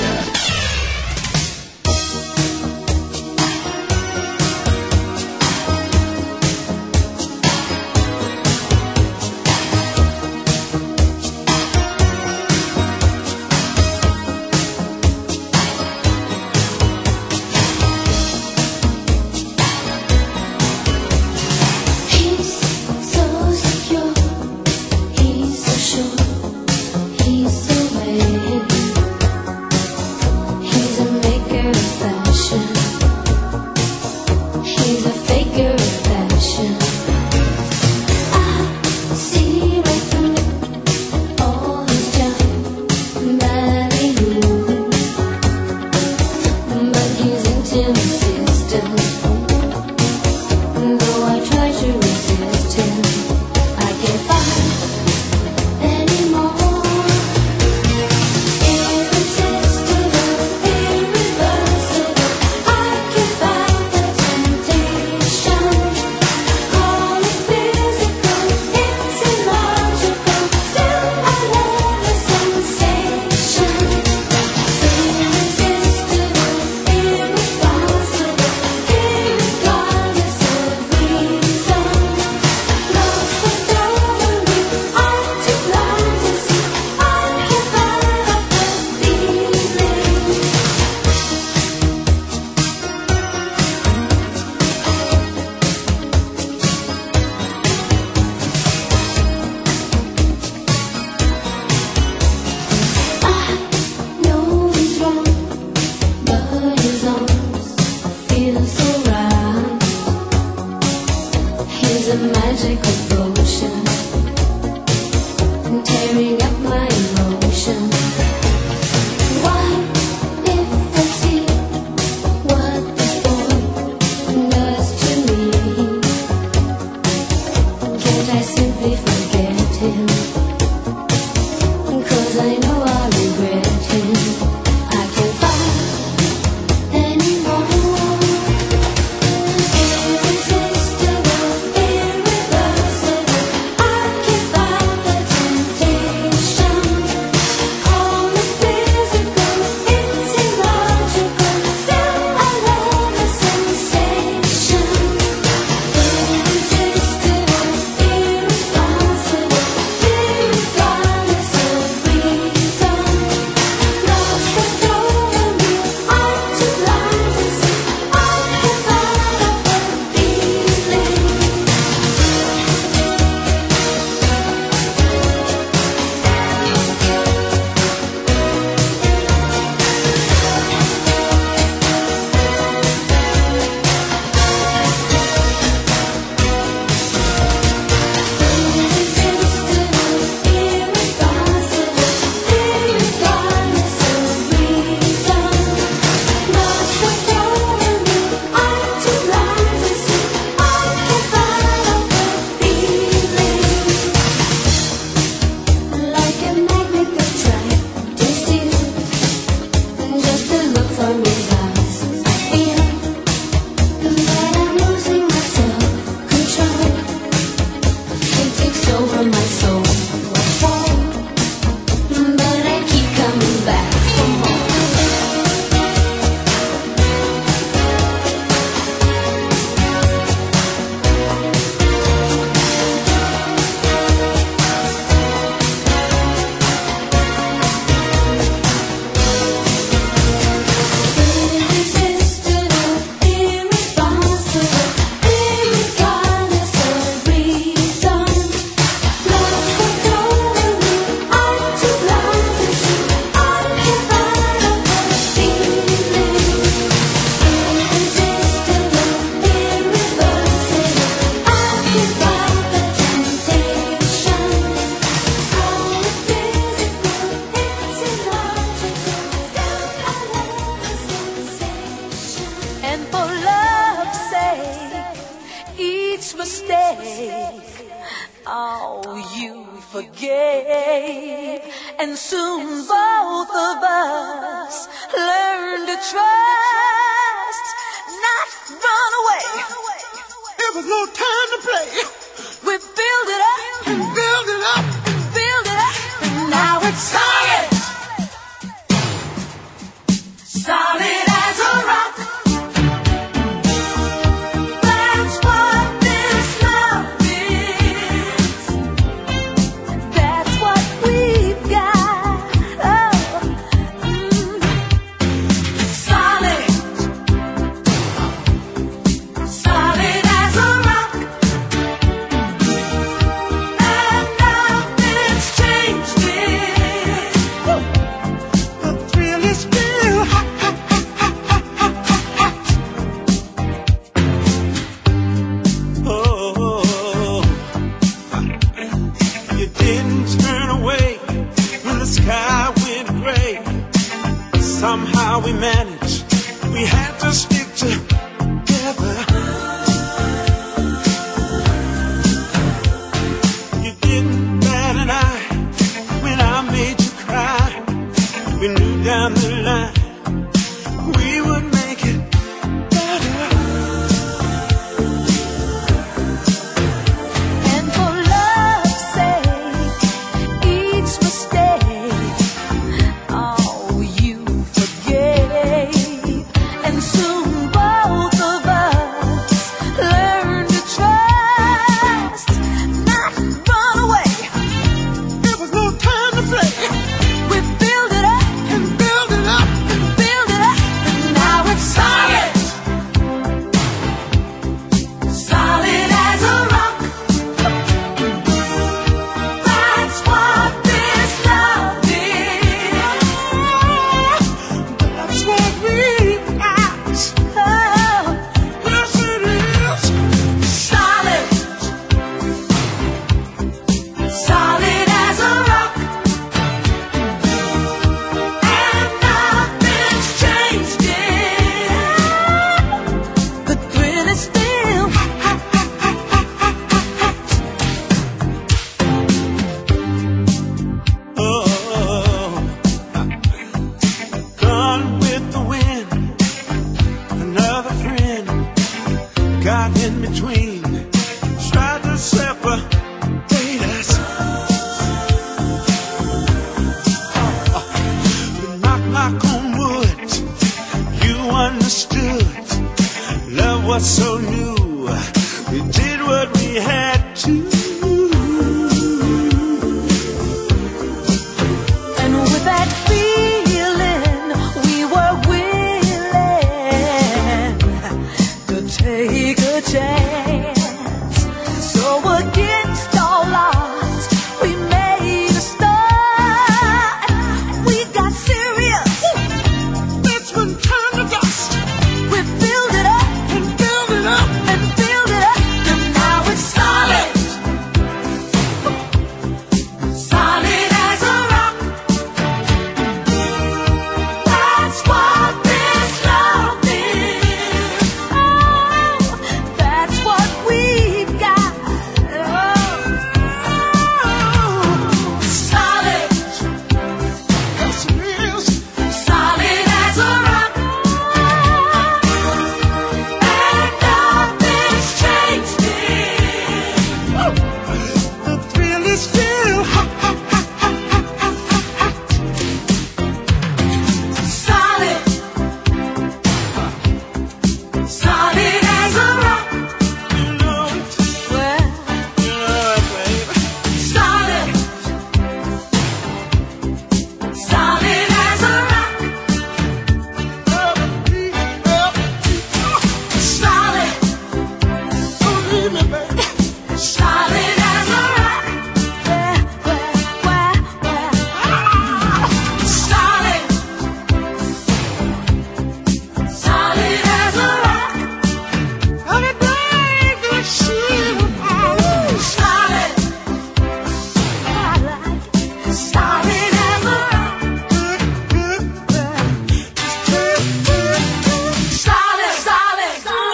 He's so secure, he's so sure, he's so vain. easily forget him, 'cause I know I regret him. I can't fight anymore. Irresistible, irreversible, I can't fight the temptation. All the physical, it's illogical, still I love the sensation. Irresistible, irresponsible, regardless of reason. Lost control of me, I'm too blind to see. I can't fight off the feeling. Like a magnet attracted to you, just to look from his eyes, I feel that I'm losing my self-control. It takes over my soul. I fall, but I keep coming back for more. Irresistible, irresponsible, regardless of reason. Lost control of me, I'm too blind to see. I can't fight off the feeling. Irresistible, irreversible, I can't fight the temptation. All the physical, it's illogical, still I love the sensation. And for love's sake, each mistake, oh, you forgave. And soon both of us learn to trust, not run away. There was no time to play. We build it up, And build it up. build it up, and now it's solid. Solid as a rock. That's what this love is. That's what we've got. Oh, solid, solid as a rock. And nothing's changed it. The thrill is still hot, hot, hot, hot, hot, hot, hot, hot. Oh, you didn't turn away when the sky went gray. Somehow we managed. We had to stick together. You didn't bat an eye when I made you cry. We knew down the line we would make it better. And for love's sake, each mistake, oh, you forgave. And soon both not so new. We did what we had to. And with that feeling, we were willing to take a chance. So against all odds, we made a start. We got serious. That's when time to dust. We build it up and build it up and build it up, and now it's solid, solid as a rock. That's what this love is. Oh, that's what we've got. Oh, solid, Yes, it is. solid as a rock. And nothing's changed it. The thrill is still hot. Solid, solid as a rock. Well, solid, solid as a rock. Solid, solid as a rock. Solid, solid as a rock. Solid, solid as a rock. Solid, solid,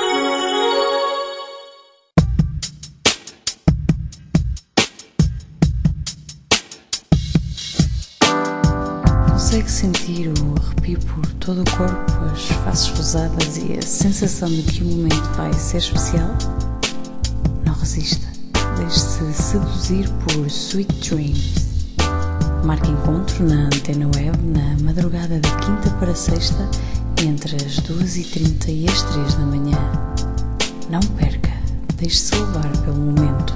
Consegue sentir o arrepio por todo o corpo, as faces rosadas e a sensação de que o momento vai ser especial? Não resista, deixe-se seduzir por Sweet Dreams. Marque encontro na Antena Web na madrugada de quinta para sexta, entre as 2h30 e as 3 da manhã. Não perca, deixe-se levar pelo momento.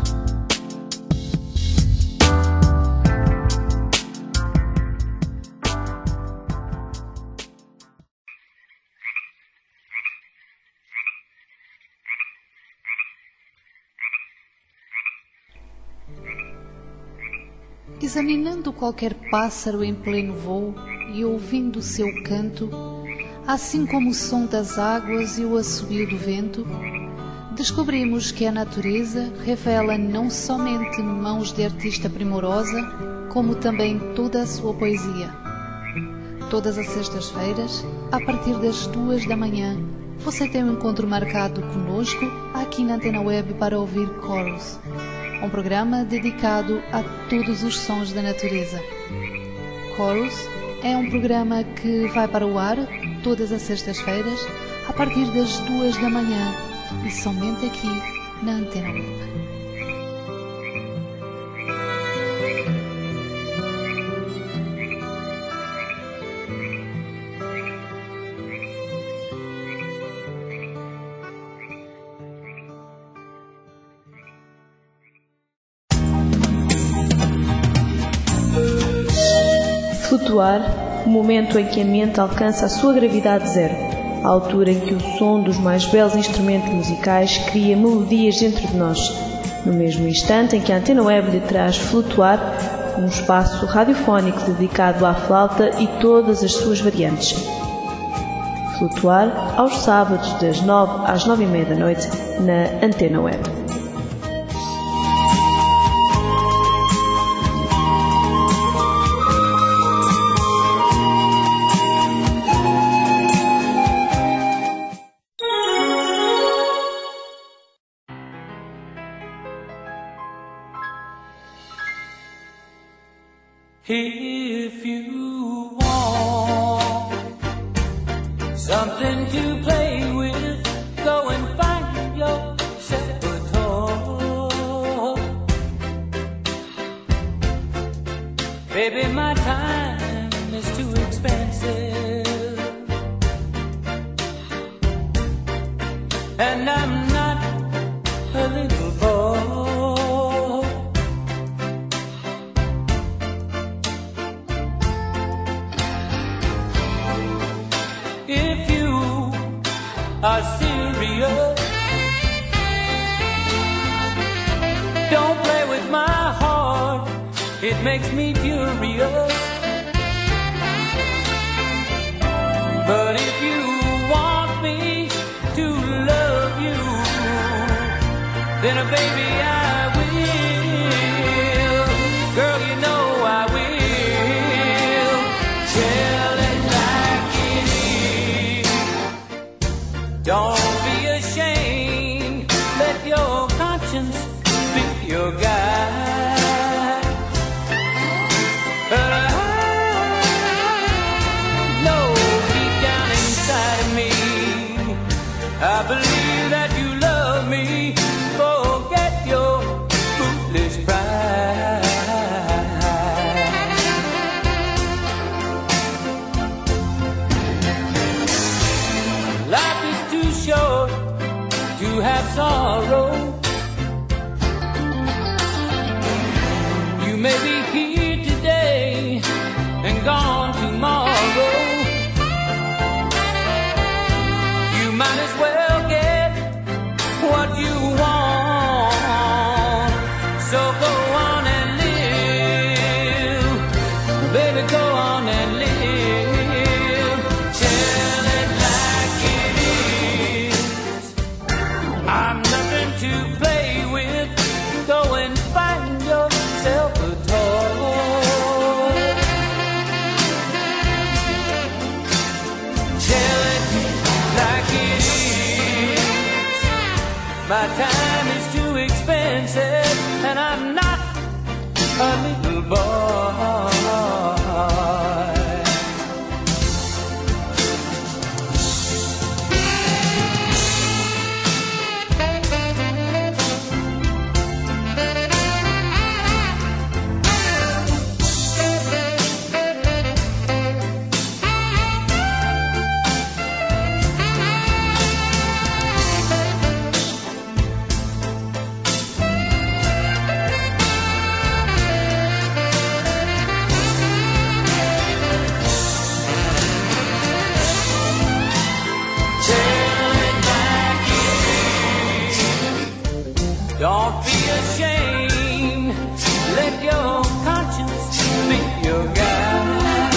Examinando qualquer pássaro em pleno voo e ouvindo o seu canto, assim como o som das águas e o assobio do vento, descobrimos que a natureza revela não somente mãos de artista primorosa, como também toda a sua poesia. Todas as sextas-feiras, a partir das 2 da manhã, você tem um encontro marcado conosco aqui na Antena Web para ouvir Chorus, um programa dedicado a todos os sons da natureza. Chorus é um programa que vai para o ar todas as sextas-feiras a partir das 2 da manhã e somente aqui na Antena Web. Flutuar, o momento em que a mente alcança a sua gravidade zero, a altura em que o som dos mais belos instrumentos musicais cria melodias dentro de nós, no mesmo instante em que a Antena Web lhe traz Flutuar, um espaço radiofónico dedicado à flauta e todas as suas variantes. Flutuar, aos sábados das 9 às 9h30 da noite, na Antena Web. If you want something to play with, go and find yourself a toy. Baby, my time is too expensive, and I'm not a little boy. If you are serious, don't play with my heart, it makes me furious. But if you want me to love you, then baby I will. Girl, you know I will. Tell it like it is. Don't be ashamed, let your conscience be your guide. But I know deep down inside of me, I believe that you love me. Forget your foolish pride. Life is too short to have sorrow. You may be here today and gone tomorrow. You might as well get what you want. So go on and live, baby, go on and live. Tell it like it is. I'm nothing to play with. Go and find yourself a toy. Tell it like it is. My time is too expensive, and I'm not a little boy. Don't be ashamed, let your conscience be your guide.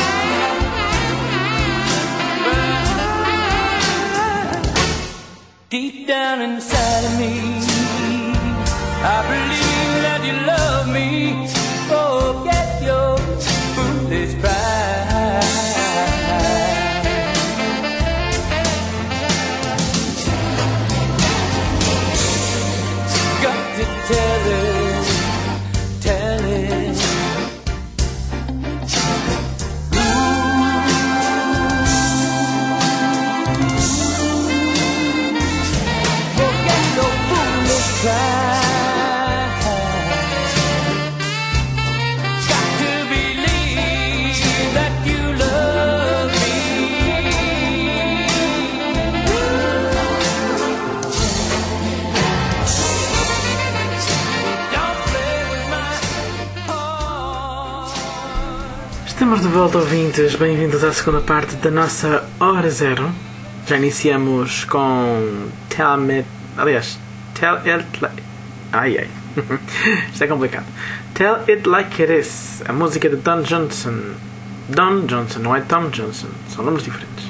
Deep down inside of me, I believe that you love me. Forget your foolish pride. Got to tell it, tell it. Forget your foolish pride. Got to believe that you love me. Estamos de volta, ouvintes. Bem-vindos à segunda parte da nossa Hora Zero. Já iniciamos com Tell It Like... Ai. Isto é complicado. Tell It Like It Is, a música de Don Johnson. Don Johnson, não é Tom Johnson. São nomes diferentes.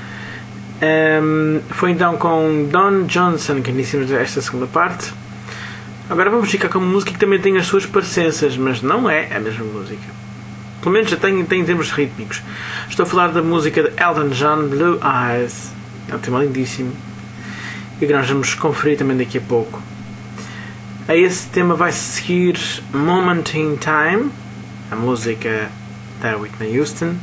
Foi então com Don Johnson que iniciamos esta segunda parte. Agora vamos ficar com uma música que também tem as suas parecenças, mas não é a mesma música. Pelo menos já tem em termos rítmicos. Estou a falar da música de Elton John, Blue Eyes. É um tema lindíssimo e que nós vamos conferir também daqui a pouco. A esse tema vai seguir Moment in Time, a música da Whitney Houston.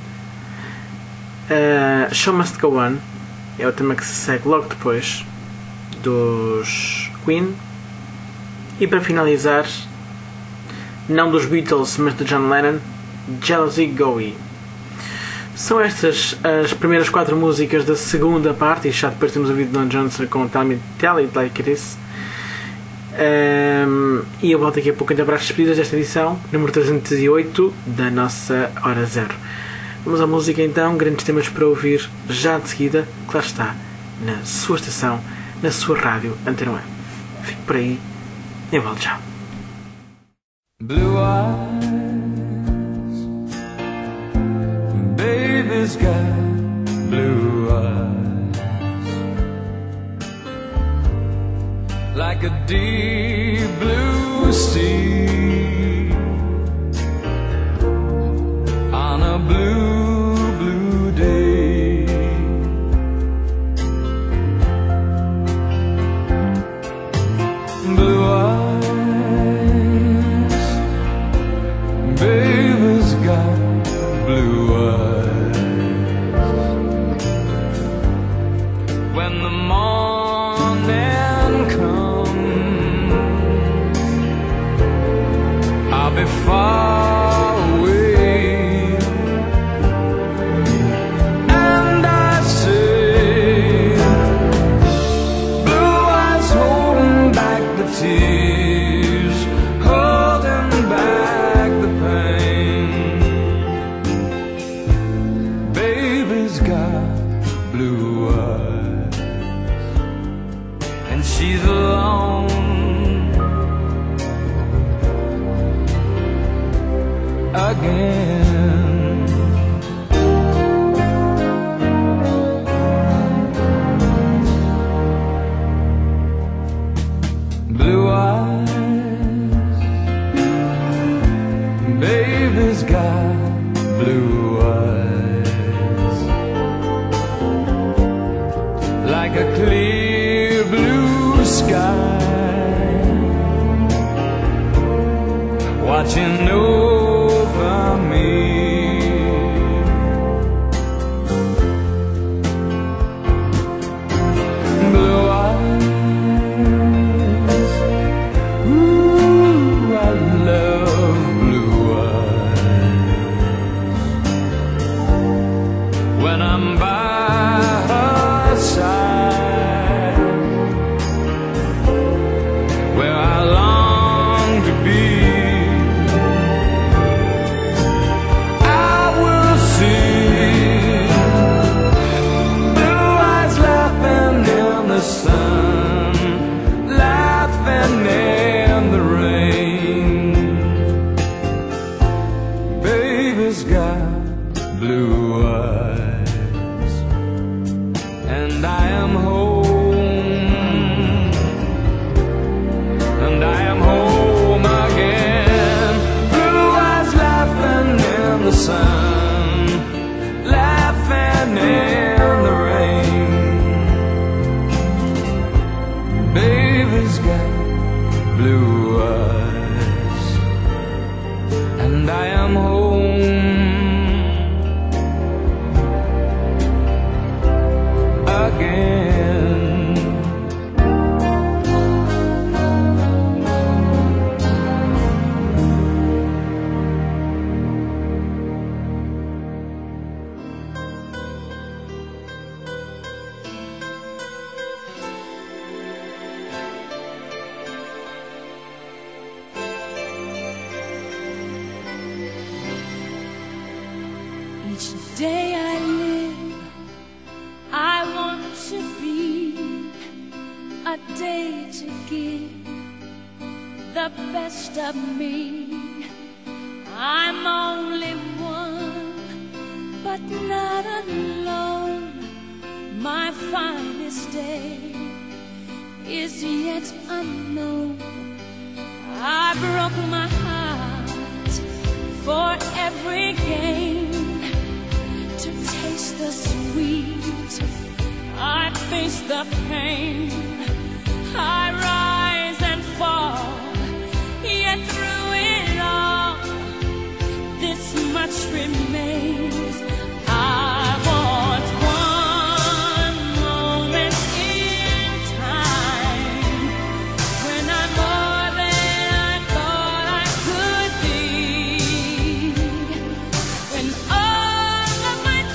Show Must Go On é o tema que se segue logo depois dos Queen. E para finalizar, não dos Beatles, mas de John Lennon, Jealousy Go-E. São estas as primeiras 4 músicas da segunda parte, e já depois temos ouvido Don Johnson com Tell It Like It Is. E eu volto daqui a pouco então para as despedidas desta edição, número 308 da nossa Hora Zero. Vamos à música então, grandes temas para ouvir já de seguida, claro está, na sua estação, na sua rádio Antena 1. Fique por aí, eu volto já. Blue eyes, baby's got blue eyes, like a deep blue sea on a blue, blue day. Blue eyes, baby's got blue eyes. When the morning comes, I'll be far away, and I say, blue eyes holding back the tears, holding back the pain. Baby's got blue eyes, and she's alone again. Blue eyes, baby's got blue eyes, like a clear blue sky, watching over me. Blue eyes, ooh, I love blue eyes. When I'm by her side, where I long to be, I will see blue eyes laughing in the sun, laughing in the rain. Baby's got blue eyes, and I am home, and I am home again. Blue eyes laughing in the sun, laughing in the rain. Baby's got blue eyes, and I am home again. Each day I live, I want to be a day to give the best of me. I'm only one, but not alone. My finest day is yet unknown. I broke my heart for every gain, to taste the sweet, I face the pain. I rise and fall, yet through it all, this much remains. I want one moment in time, when I'm more than I thought I could be, when all of my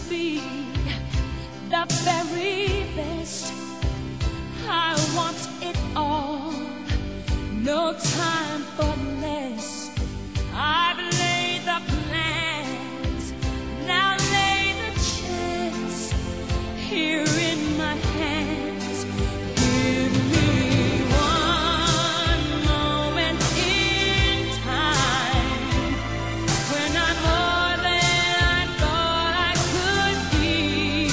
be the very best. I want it all, no time for less. I've laid the plans, now lay the chance here in my hands. Give me one moment in time when I'm more than I thought I could be,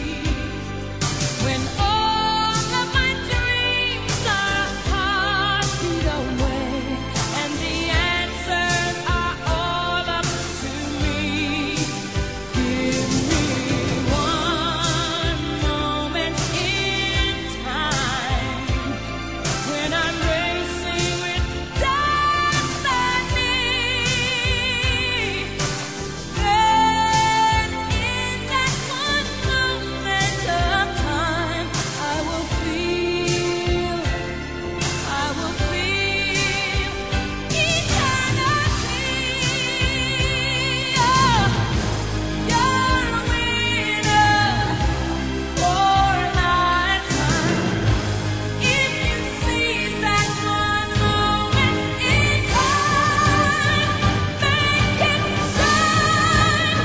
when all of my dreams are a heartbeat away and the answers are all up to me. Give me one moment in time when I'm racing with destiny. Then in that one moment of time, I will feel eternity. Oh, you're a winner for a lifetime. If you seize that one moment in time, make it shine.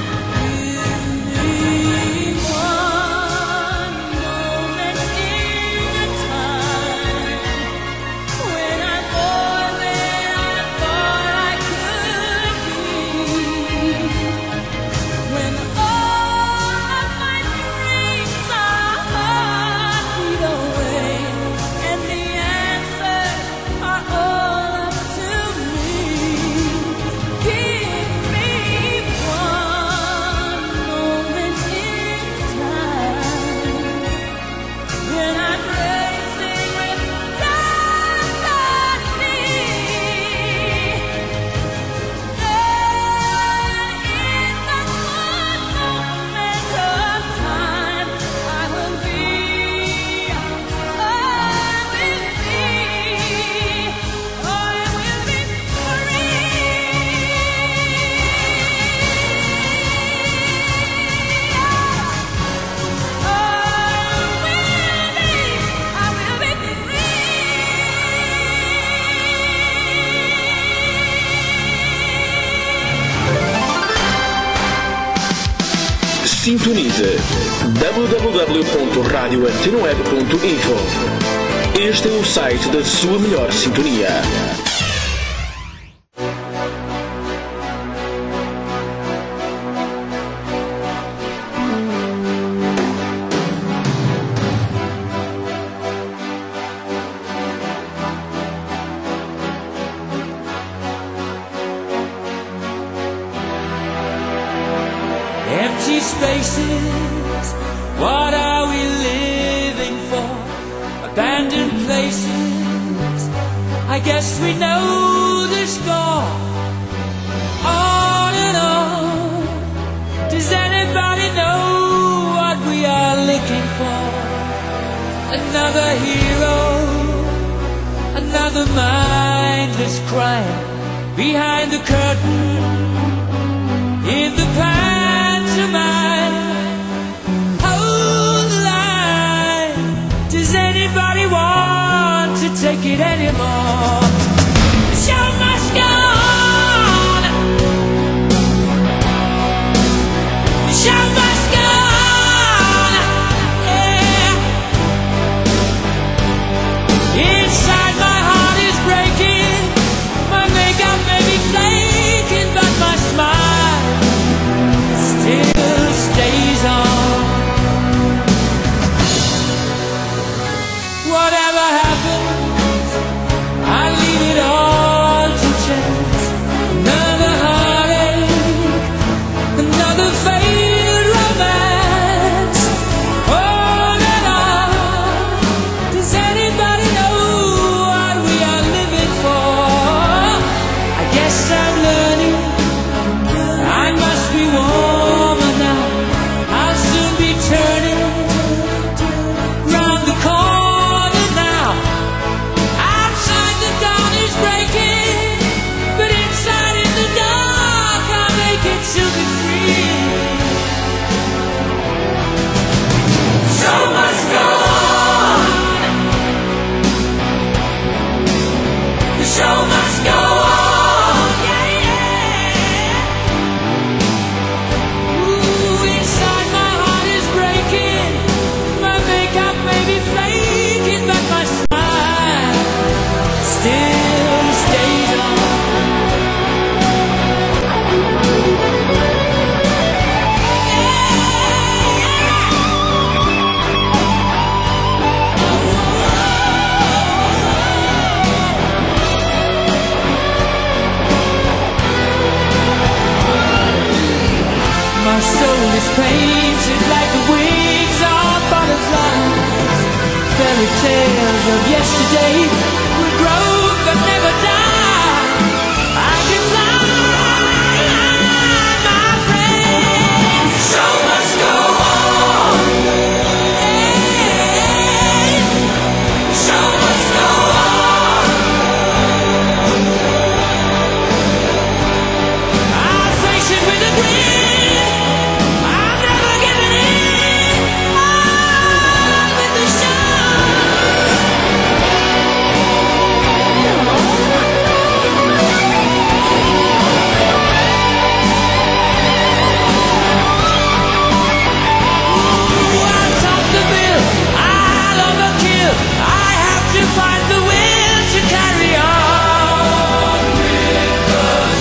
Give me one moment in time when I'm more than I thought I could be, when all of my dreams are a heartbeat away and the answers are all up to me. Give me one moment in time when I'm racing with destiny. In that one moment of time, I will be Sintonize www.radioantenoeb.info. Este é o site da sua melhor sintonia. Empty spaces, what are we living for? Abandoned places, I guess we know the score. On and on, does anybody know what we are looking for? Another hero, another mindless crime behind the curtain, in the pantomime. Hold the line. Does anybody want to take it anymore? The show must go on. The show must go on. Yeah. Inside my heart is breaking. My makeup may be flaking, but my smile still stays on. Whatever happens, I My soul is painted like the wings of butterflies. Fairy tales of yesterday will grow but never die. I can fly, my friend. Show must go on. Show must go on. I'll face it with a grin. I'm never giving in. On with the show. Find the will to carry on with the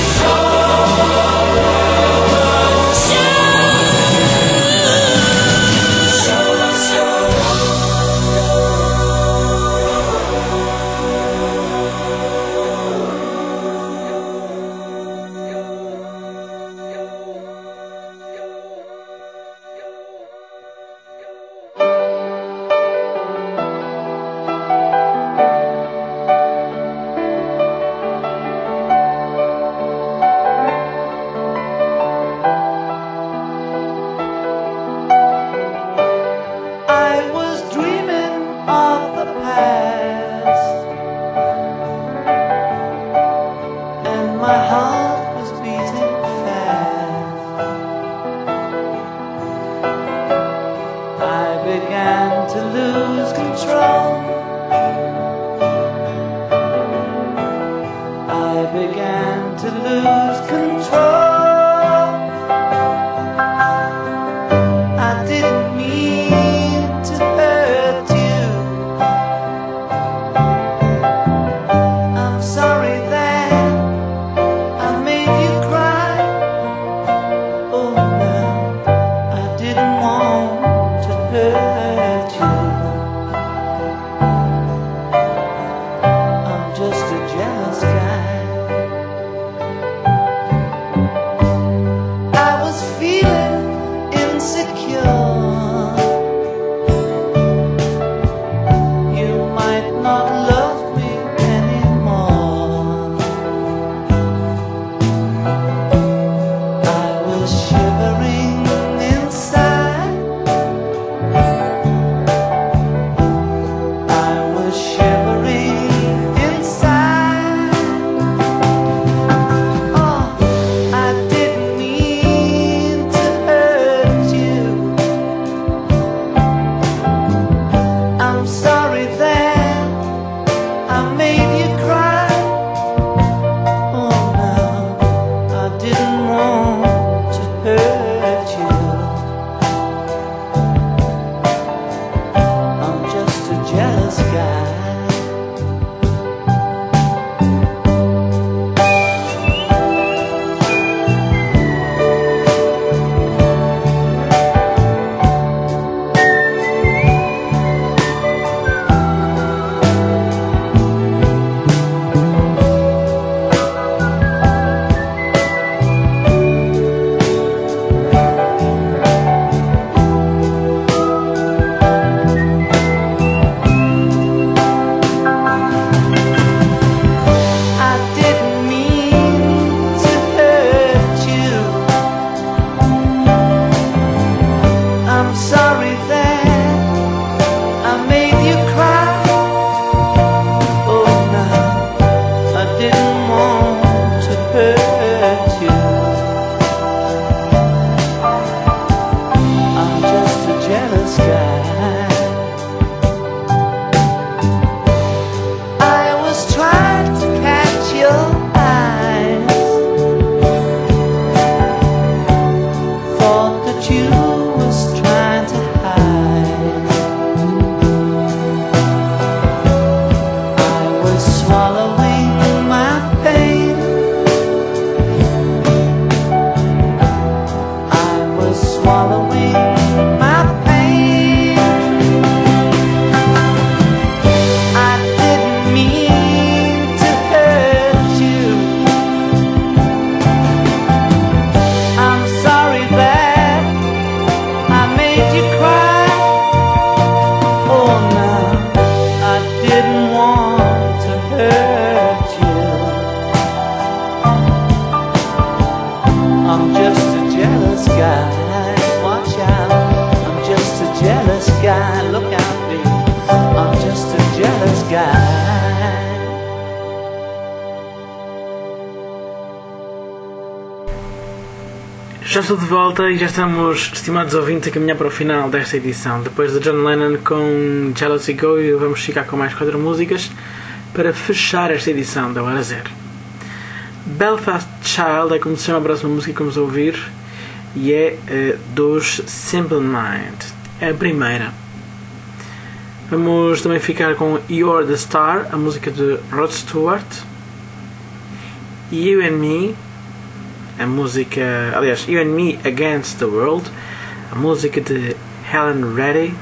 I'm sorry that Já estou de volta e já estamos, estimados ouvintes, a caminhar para o final desta edição. Depois de John Lennon com Jealousy Go, vamos ficar com mais 4 músicas para fechar esta edição da Hora Zero. Belfast Child é como se chama a próxima música que vamos ouvir e é dos Simple Mind. É a primeira. Vamos também ficar com You're the Star, a música de Rod Stewart. You and Me, a música, aliás, You and Me Against the World, a música de Helen Reddy.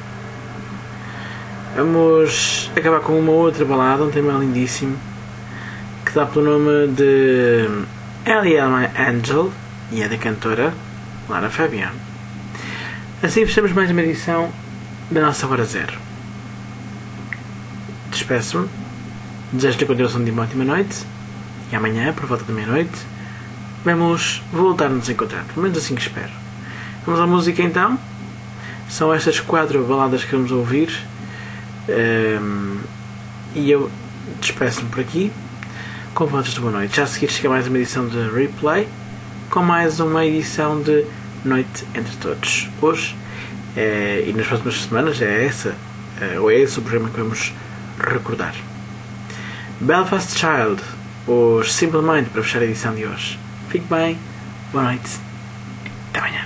Vamos acabar com uma outra balada, um tema lindíssimo, que dá pelo nome de Ellie My Angel, e é da cantora Lara Fabian. Assim fechamos mais uma edição da nossa Hora Zero. Despeço-me, desejo-lhe a continuação de uma ótima noite, e amanhã, por volta da meia-noite, vamos voltar a nos encontrar, pelo menos assim que espero. Vamos à música então. São estas 4 baladas que vamos ouvir, e eu despeço-me por aqui com votos de boa noite. Já a seguir chega mais uma edição de Replay, com mais uma edição de Noite Entre Todos. Hoje e nas próximas semanas é esse o programa que vamos recordar. Belfast Child, os Simple Mind, para fechar a edição de hoje. Fique bem, boa noite, até amanhã.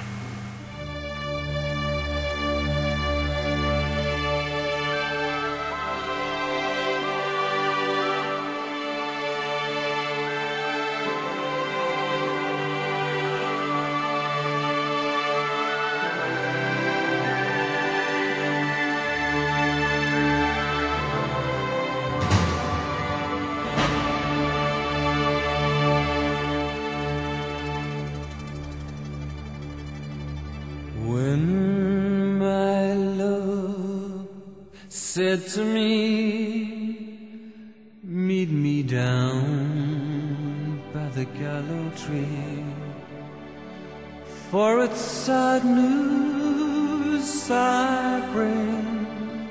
Said to me, meet me down by the gallows tree, for it's sad news I bring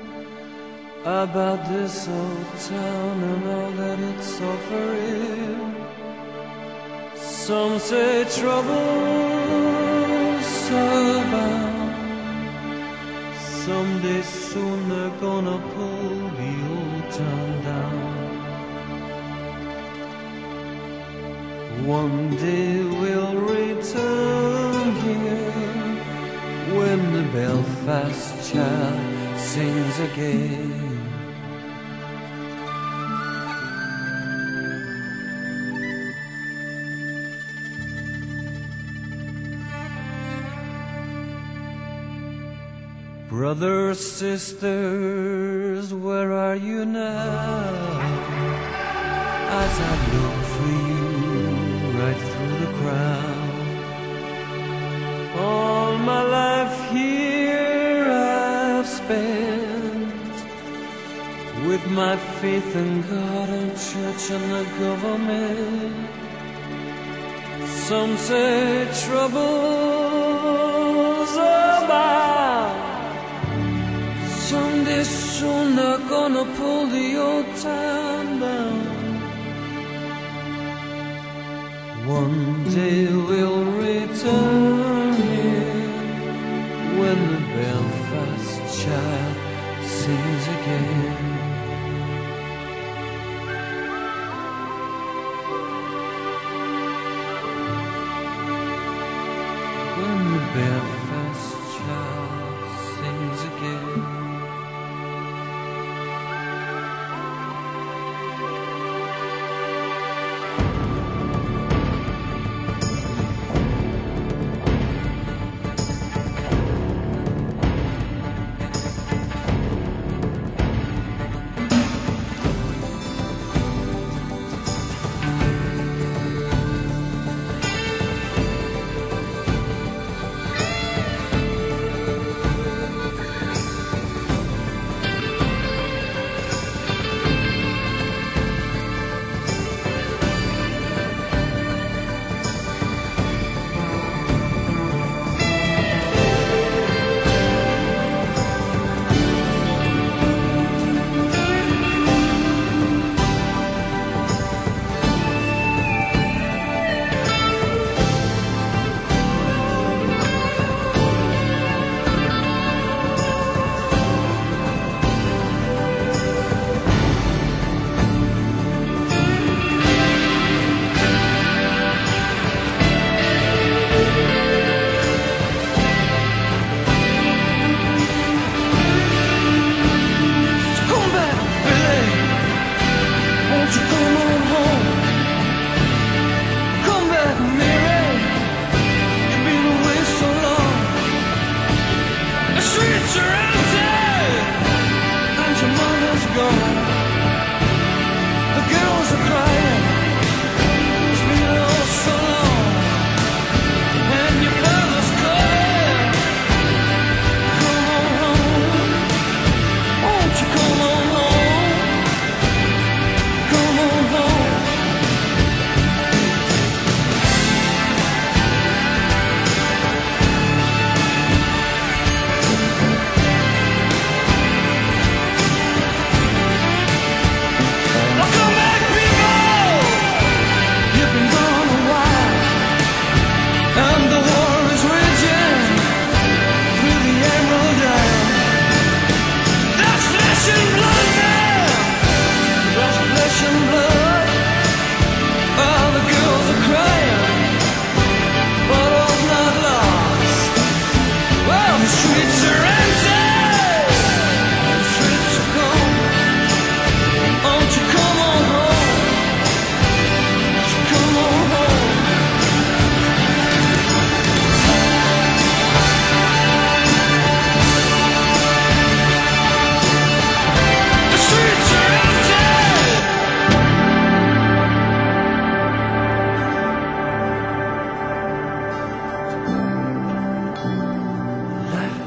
about this old town and all that it's offering. Some say trouble's about. Someday soon they're gonna pull the old town down. One day we'll return here when the Belfast child sings again. Brothers, sisters, where are you now? As I look for you right through the crowd. All my life here I've spent with my faith in God and church and the government. Some say trouble's about. Someday soon they're gonna pull the old town down. One day we'll return here when the Belfast child sings again. When the Belfast child sings again.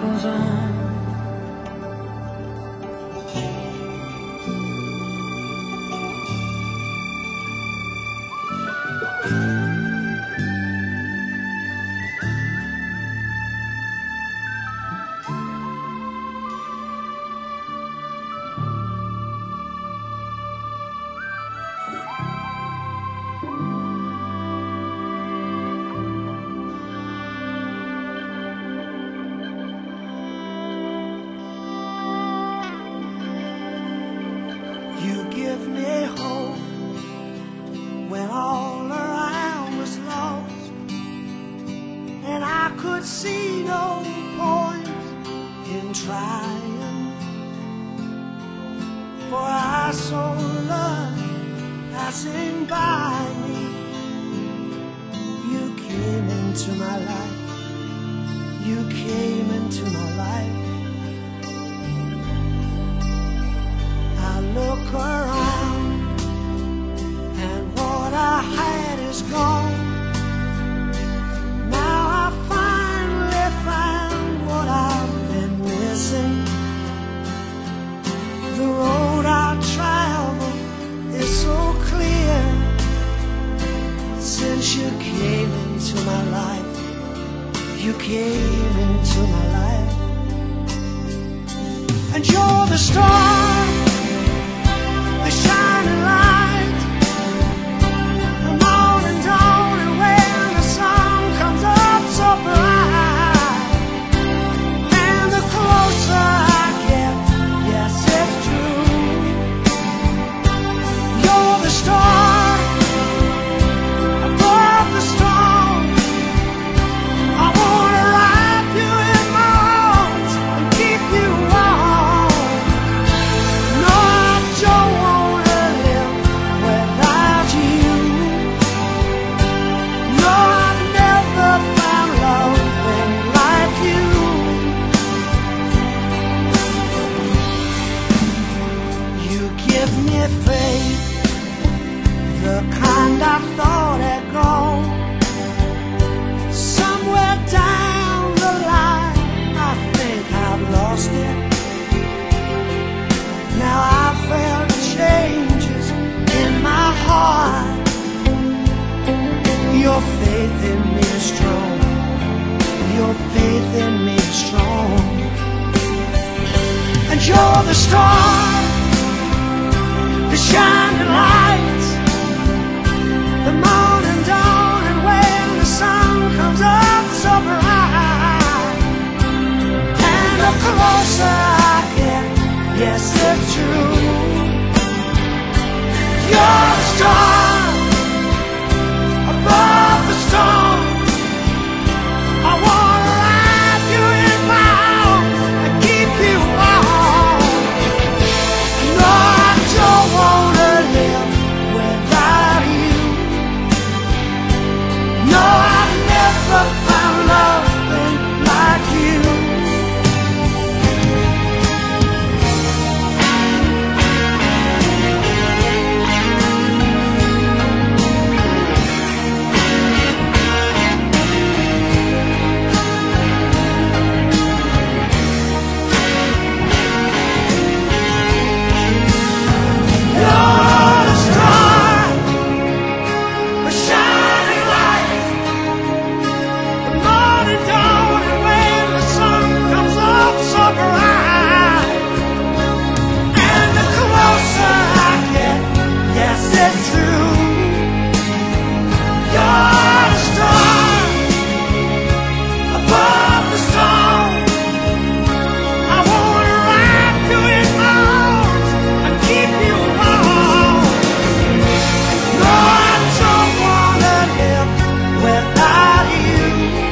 goes on. You give me hope when all around was lost, and I could see no point in trying, for I saw love passing by me. You came into my life, you came into my life. I look around and what I had is gone. Now I finally found what I've been missing. The road I travel is so clear since you came into my life. You came into my life, and you're the star, the shining light, the morning dawn, and when the sun comes up so bright, and the closer I get, yes it's true, you're the star above the storm. I wanna wrap you in my arms and keep you warm. No, I don't wanna live without you. No, I've never found love like you. You give me faith, the kind I thought had gone. Somewhere down the line, I think I've lost it. Now I felt changes in my heart. Your faith in me is strong. Your faith in me is strong. And you're the star, the shining light, the morning dawn, and when the sun comes up so bright, and the closer I get, yes it's true, you're the star above the storm. I wanna wrap you in my arms and keep you warm. No, I don't wanna live without you. No, I've never found nothing like you. You're the star, the shining light, the morning dawn, and when the sun comes up so bright, and the closer I get, yes it's true, you're the star above the storm. I wanna wrap you in my arms and keep you warm. No, I don't wanna live without you.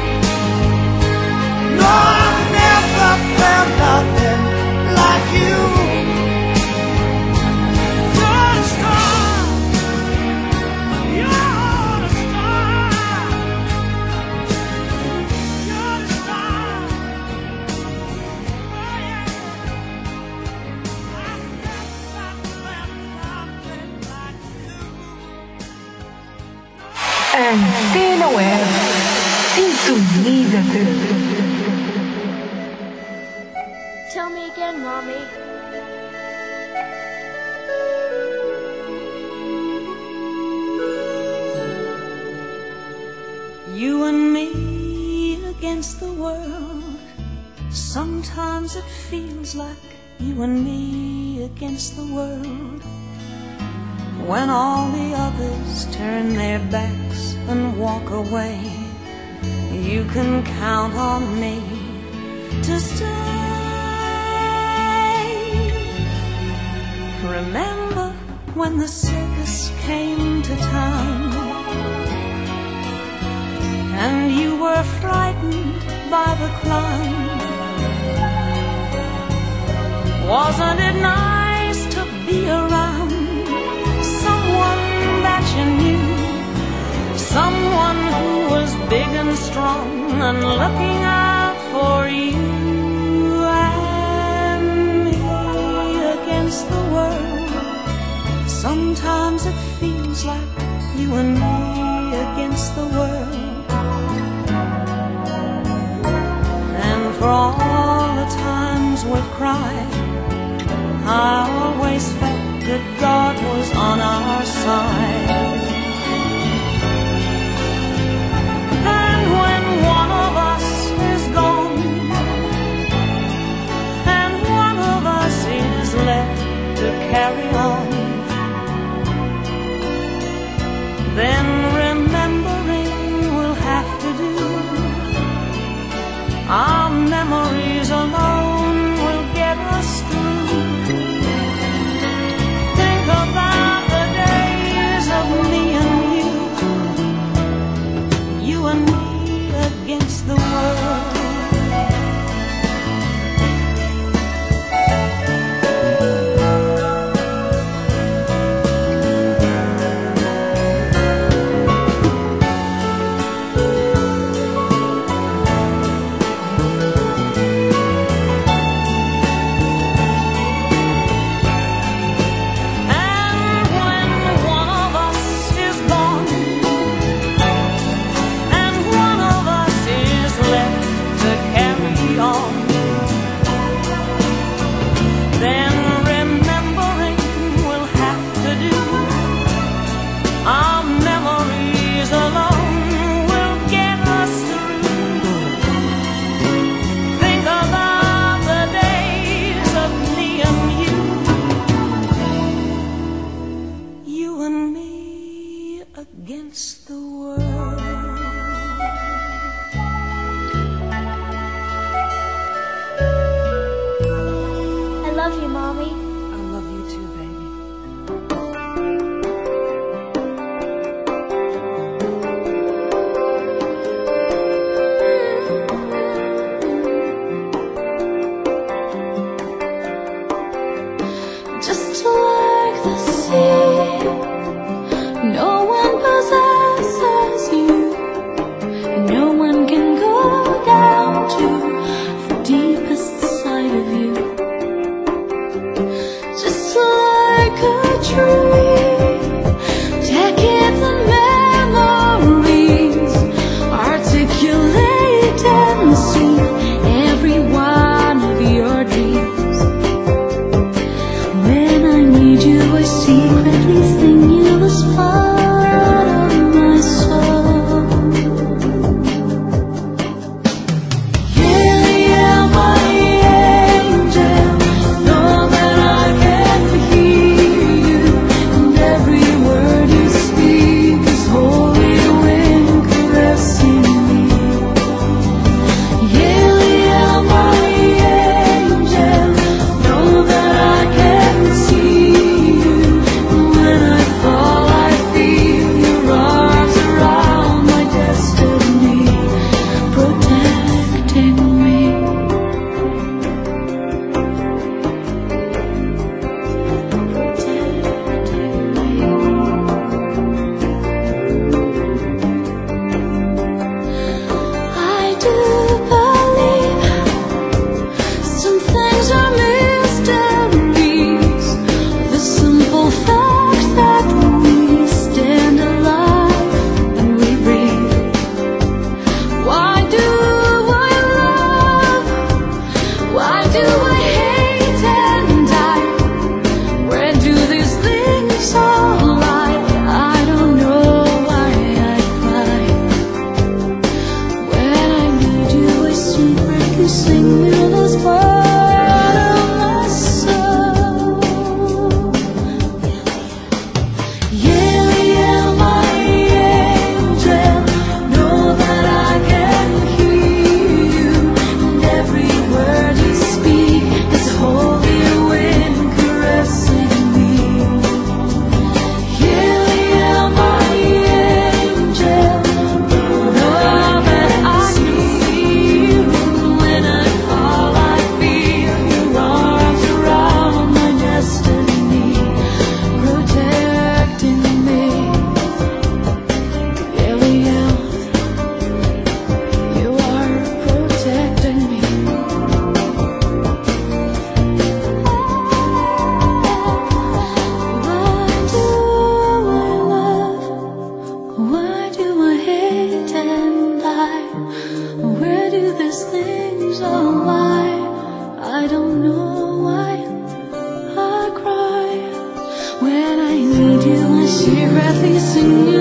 No, I've never felt nothing like you. You're the star. You're the star. You're the star. Oh yeah. I've never felt nothing like you. Antena Web. Sintoniza-te. on, Mommy. You and me against the world. Sometimes it feels like you and me against the world. When all the others turn their backs and walk away, you can count on me to stay. Remember when the circus came to town and you were frightened by the clown? Wasn't it nice to be around someone that you knew, someone who was big and strong and looking out for you and me against the world? Sometimes it feels like you and me against the world. And for all the times we've cried, I always felt that God was on our side. And when one of us is gone and one of us is left to carry on, then remembering will have to do. Our memories alone will get us through. Think about the days of me and you and me against the world. secretly sing you this part of my soul. Yeah, my angel, know that I can hear you, and every word you speak is holy wind caressing me. Yeah, my angel, know that I see you. When I fall, I feel your arms around my destiny, protecting me. Yeah, you are protecting me. Why do I love? Why do I hate and lie? Where do these things all lie? I don't know why I cry. When I need you, I secretly sing you